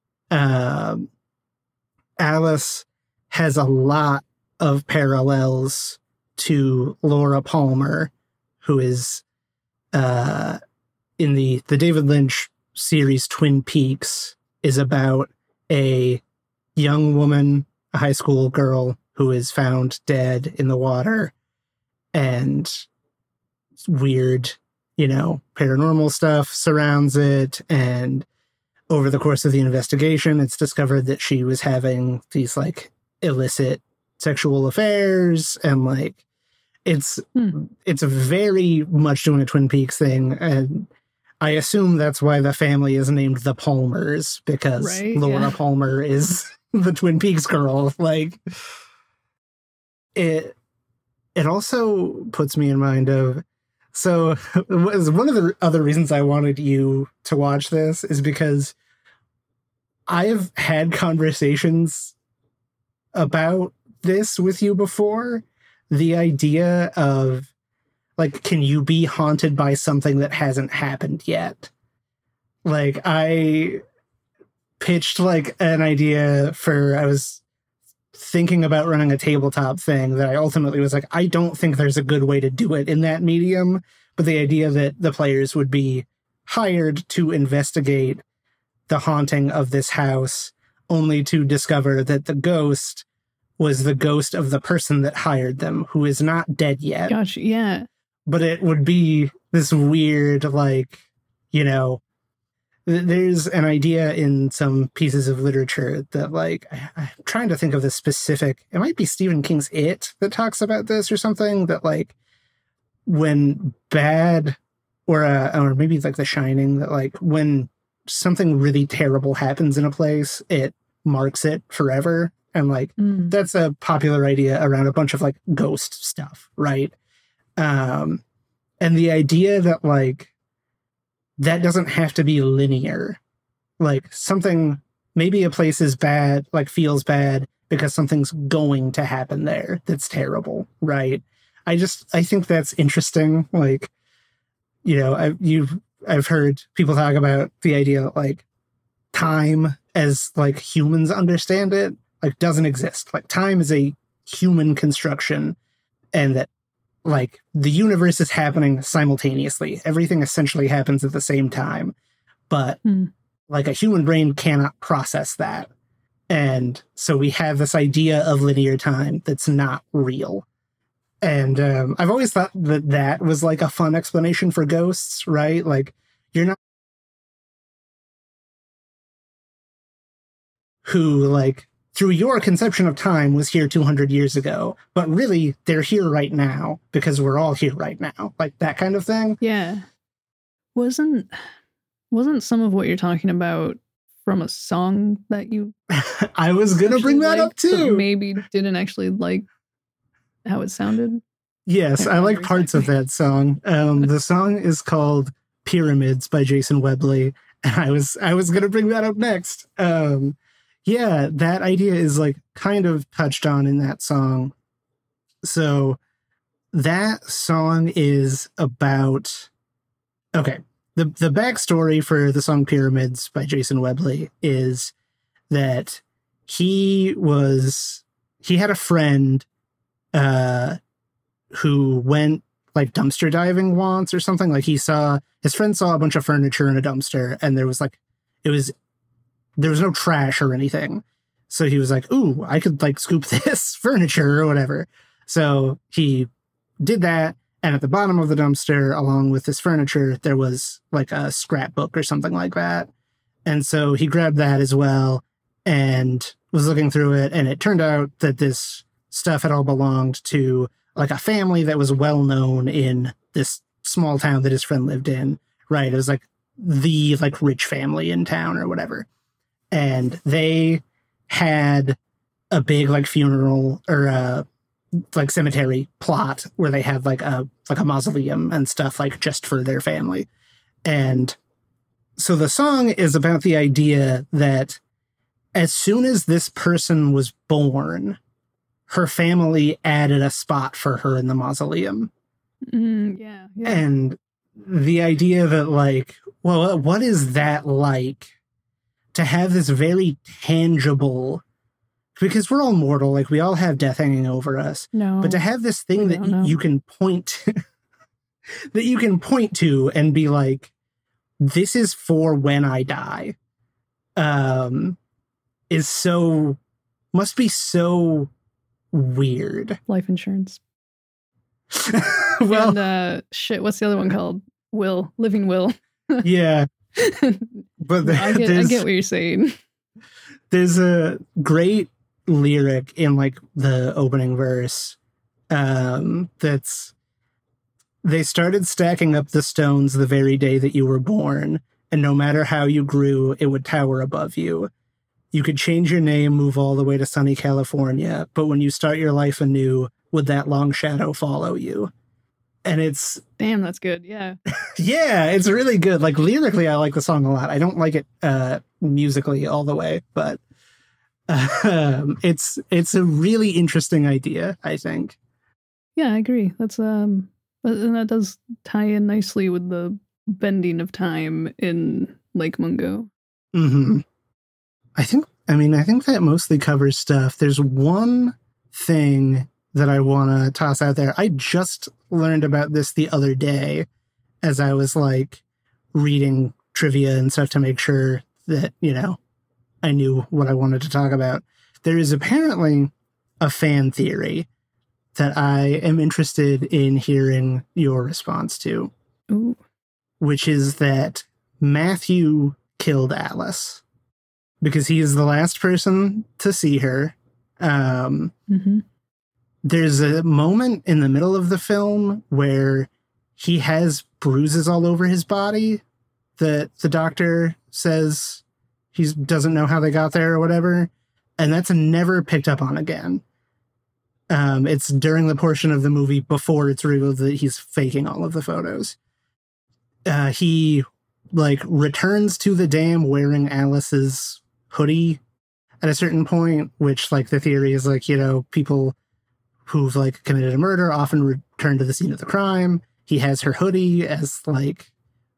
Alice has a lot of parallels to Laura Palmer, who is in the David Lynch series Twin Peaks, is about a young woman, a high school girl, who is found dead in the water, and weird, paranormal stuff surrounds it. And over the course of the investigation, it's discovered that she was having these, like, illicit sexual affairs, and, like, it's very much doing a Twin Peaks thing. And I assume that's why the family is named the Palmers, because Laura Palmer is the Twin Peaks girl. Like, it also puts me in mind of, so one of the other reasons I wanted you to watch this is because I have had conversations about this with you before. The idea of, like, can you be haunted by something that hasn't happened yet? Like, I pitched, like, an idea I was thinking about running a tabletop thing that I ultimately was like, I don't think there's a good way to do it in that medium. But the idea that the players would be hired to investigate the haunting of this house, only to discover that the ghost was the ghost of the person that hired them, who is not dead yet. Gotcha, yeah. But it would be this weird, like, there's an idea in some pieces of literature that, like, I'm trying to think of the specific, it might be Stephen King's It that talks about this or something, that, like, when bad, or maybe like The Shining, that, like, when something really terrible happens in a place, it marks it forever. And, like, that's a popular idea around a bunch of, like, ghost stuff, right? And the idea that, like, that doesn't have to be linear. Like, something, maybe a place is bad, like, feels bad because something's going to happen there that's terrible, right? I think that's interesting. Like, I've heard people talk about the idea that, like, time as, like, humans understand it, like, doesn't exist. Like, time is a human construction, and that, like, the universe is happening simultaneously. Everything essentially happens at the same time. But, like, a human brain cannot process that. And so we have this idea of linear time that's not real. And I've always thought that was, like, a fun explanation for ghosts, right? Like, you're not who, like, through your conception of time was here 200 years ago, but really they're here right now because we're all here right now. Like, that kind of thing. Yeah. Wasn't some of what you're talking about from a song that you I was going to bring that up too. Maybe didn't actually like how it sounded? Yes, I like parts of that song. The song is called Pyramids by Jason Webley, and I was going to bring that up next. Yeah, that idea is, like, kind of touched on in that song. So that song is about, okay, the backstory for the song Pyramids by Jason Webley is that he had a friend who went like dumpster diving once or something. Like his friend saw a bunch of furniture in a dumpster, and there was no trash or anything. So he was like, ooh, I could like scoop this furniture or whatever. So he did that. And at the bottom of the dumpster, along with this furniture, there was like a scrapbook or something like that. And so he grabbed that as well and was looking through it. And it turned out that this stuff had all belonged to like a family that was well known in this small town that his friend lived in. Right. It was like the like rich family in town or whatever. And they had a big like funeral or like cemetery plot where they had like a mausoleum and stuff like just for their family. And so the song is about the idea that as soon as this person was born, her family added a spot for her in the mausoleum. Yeah. And the idea that like, well, what is that like to have this very tangible, because we're all mortal, like we all have death hanging over us. No. But to have this thing that you can point that you can point to and be like, this is for when I die, must be so weird. Life insurance. Well, and, what's the other one called? Living will. Yeah. But I get what you're saying. There's a great lyric in like the opening verse that's, they started stacking up the stones the very day that you were born, and no matter how you grew, it would tower above you. You could change your name, move all the way to sunny California, but when you start your life anew, would that long shadow follow you? And it's... Damn, that's good, yeah. Yeah, it's really good. Like, lyrically, I like the song a lot. I don't like it musically all the way, but it's a really interesting idea, I think. Yeah, I agree. That's and that does tie in nicely with the bending of time in Lake Mungo. Mm-hmm. I think that mostly covers stuff. There's one thing that I want to toss out there. I just learned about this the other day as I was like reading trivia and stuff to make sure that, I knew what I wanted to talk about. There is apparently a fan theory that I am interested in hearing your response to. Ooh. Which is that Matthew killed Alice because he is the last person to see her. Mm-hmm. There's a moment in the middle of the film where he has bruises all over his body that the doctor says he doesn't know how they got there or whatever. And that's never picked up on again. It's during the portion of the movie before it's revealed that he's faking all of the photos. He like returns to the dam wearing Alice's hoodie at a certain point, which like the theory is like, people who've like committed a murder often return to the scene of the crime. He has her hoodie as like,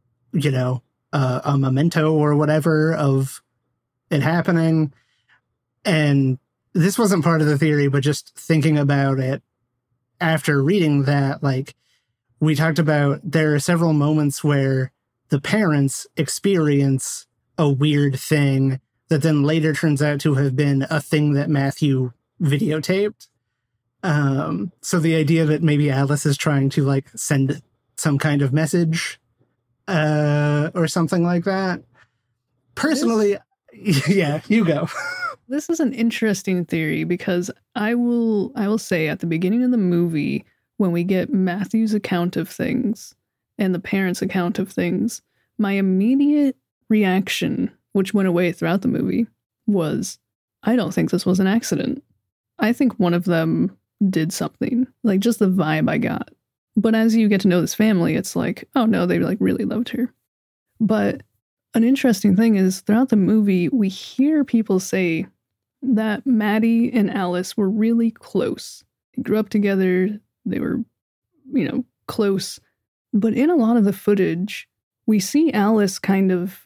a memento or whatever of it happening. And this wasn't part of the theory, but just thinking about it after reading that, like we talked about, there are several moments where the parents experience a weird thing that then later turns out to have been a thing that Matthew videotaped. So the idea that maybe Alice is trying to like send some kind of message or something like that. Personally, yeah, you go. This is an interesting theory because I will say at the beginning of the movie, when we get Matthew's account of things and the parents' account of things, my immediate reaction, which went away throughout the movie, was, I don't think this was an accident. I think one of them did something, like just the vibe I got. But as you get to know this family, it's like, oh no, they like really loved her. But an interesting thing is throughout the movie, we hear people say that Maddie and Alice were really close. They grew up together. They were, close. But in a lot of the footage, we see Alice kind of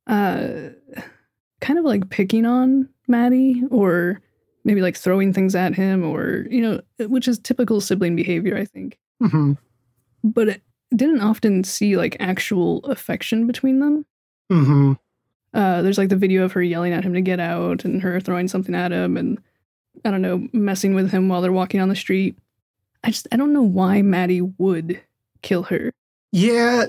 like picking on Maddie, or maybe like throwing things at him, or, which is typical sibling behavior, I think. Mm-hmm. But it didn't often see like actual affection between them. Mm-hmm. There's like the video of her yelling at him to get out, and her throwing something at him, and I don't know, messing with him while they're walking on the street. I don't know why Maddie would kill her. Yeah,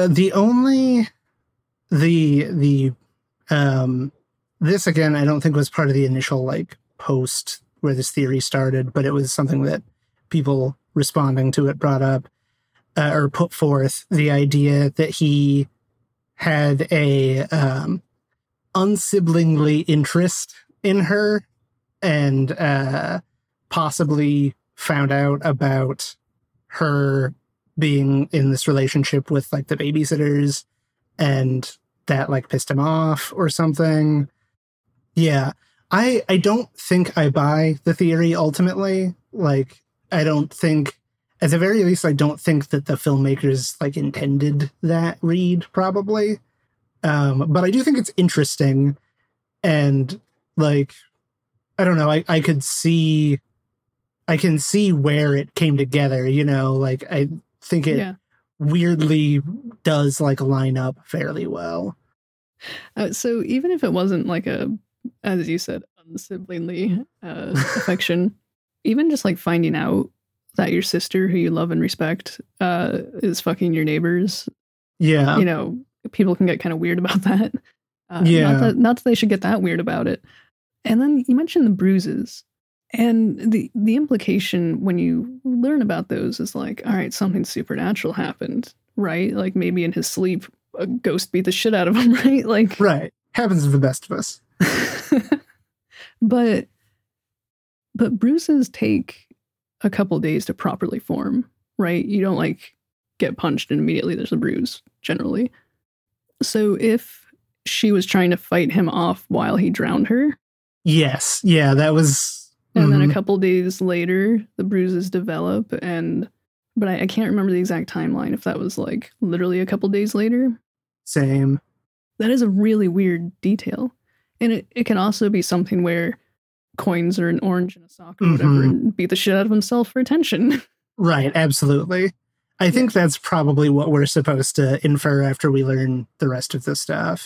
this again, I don't think was part of the initial like post where this theory started, but it was something that people responding to it brought up or put forth, the idea that he had a unsiblingly interest in her, and possibly found out about her being in this relationship with like the babysitters, and that like pissed him off or something. Yeah. I don't think I buy the theory ultimately. Like, I don't think, at the very least, I don't think that the filmmakers like intended that read, probably. But I do think it's interesting, and like, I don't know, I can see where it came together, like I think it weirdly does like line up fairly well. So even if it wasn't like as you said, unsiblingly affection, even just like finding out that your sister, who you love and respect, is fucking your neighbors. Yeah. People can get kind of weird about that. Yeah. Not that they should get that weird about it. And then you mentioned the bruises. And the implication when you learn about those is like, all right, something supernatural happened, right? Like maybe in his sleep, a ghost beat the shit out of him, right? Like, right. Happens to the best of us. But bruises take a couple days to properly form, right? You don't like get punched and immediately there's a bruise, generally. So if she was trying to fight him off while he drowned her. Yes. Yeah, that was... And then a couple days later, the bruises develop, but I can't remember the exact timeline, if that was like literally a couple days later. Same. That is a really weird detail. And it can also be something where coins are an orange in a sock or whatever and beat the shit out of himself for attention. Right, absolutely. I think that's probably what we're supposed to infer after we learn the rest of the stuff.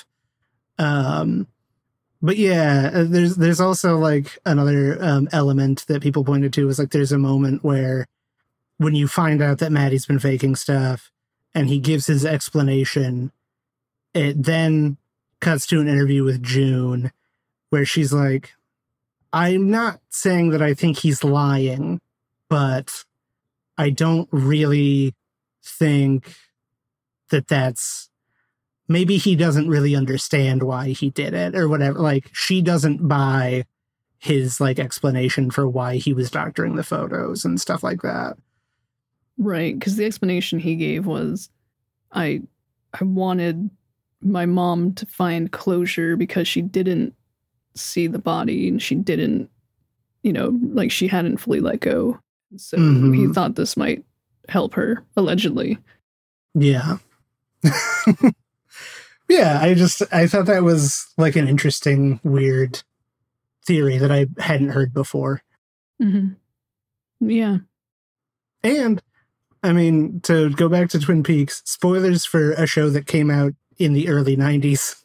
But yeah, there's also like another element that people pointed to is like there's a moment where when you find out that Maddie's been faking stuff and he gives his explanation, it then cuts to an interview with June where she's like, I'm not saying that I think he's lying, but I don't really think that that's... Maybe he doesn't really understand why he did it or whatever. Like, she doesn't buy his like explanation for why he was doctoring the photos and stuff like that. Right, because the explanation he gave was, I wanted my mom to find closure because she didn't see the body and she didn't, like she hadn't fully let go. So he thought this might help her, allegedly. Yeah. Yeah, I thought that was like an interesting, weird theory that I hadn't heard before. Mm-hmm. Yeah. And, I mean, to go back to Twin Peaks, spoilers for a show that came out in the early 90s.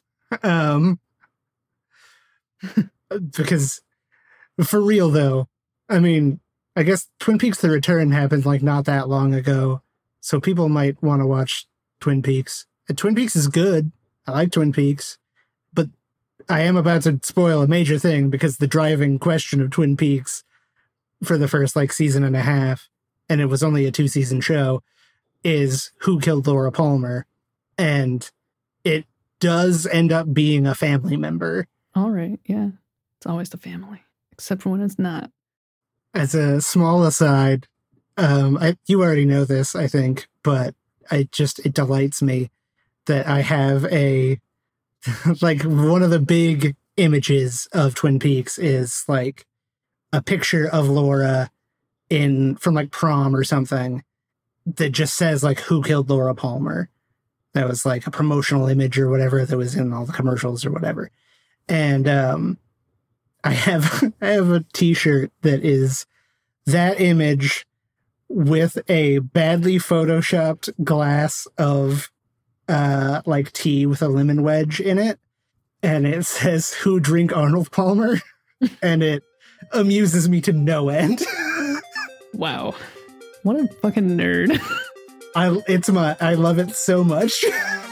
Because, for real though, I mean, I guess Twin Peaks The Return happened like not that long ago, so people might want to watch Twin Peaks. And Twin Peaks is good. I like Twin Peaks, but I am about to spoil a major thing because the driving question of Twin Peaks for the first like season and a half, and it was only a 2-season show, is who killed Laura Palmer. And it does end up being a family member. All right. Yeah. It's always the family, except for when it's not. As a small aside, you already know this, I think, but it delights me that I have like one of the big images of Twin Peaks is like a picture of Laura from like prom or something that just says like who killed Laura Palmer. that was like a promotional image or whatever that was in all the commercials or whatever. And I have a t-shirt that is that image with a badly photoshopped glass of like tea with a lemon wedge in it, and it says "Who drink Arnold Palmer?" and it amuses me to no end. Wow, what a fucking nerd. I love it so much.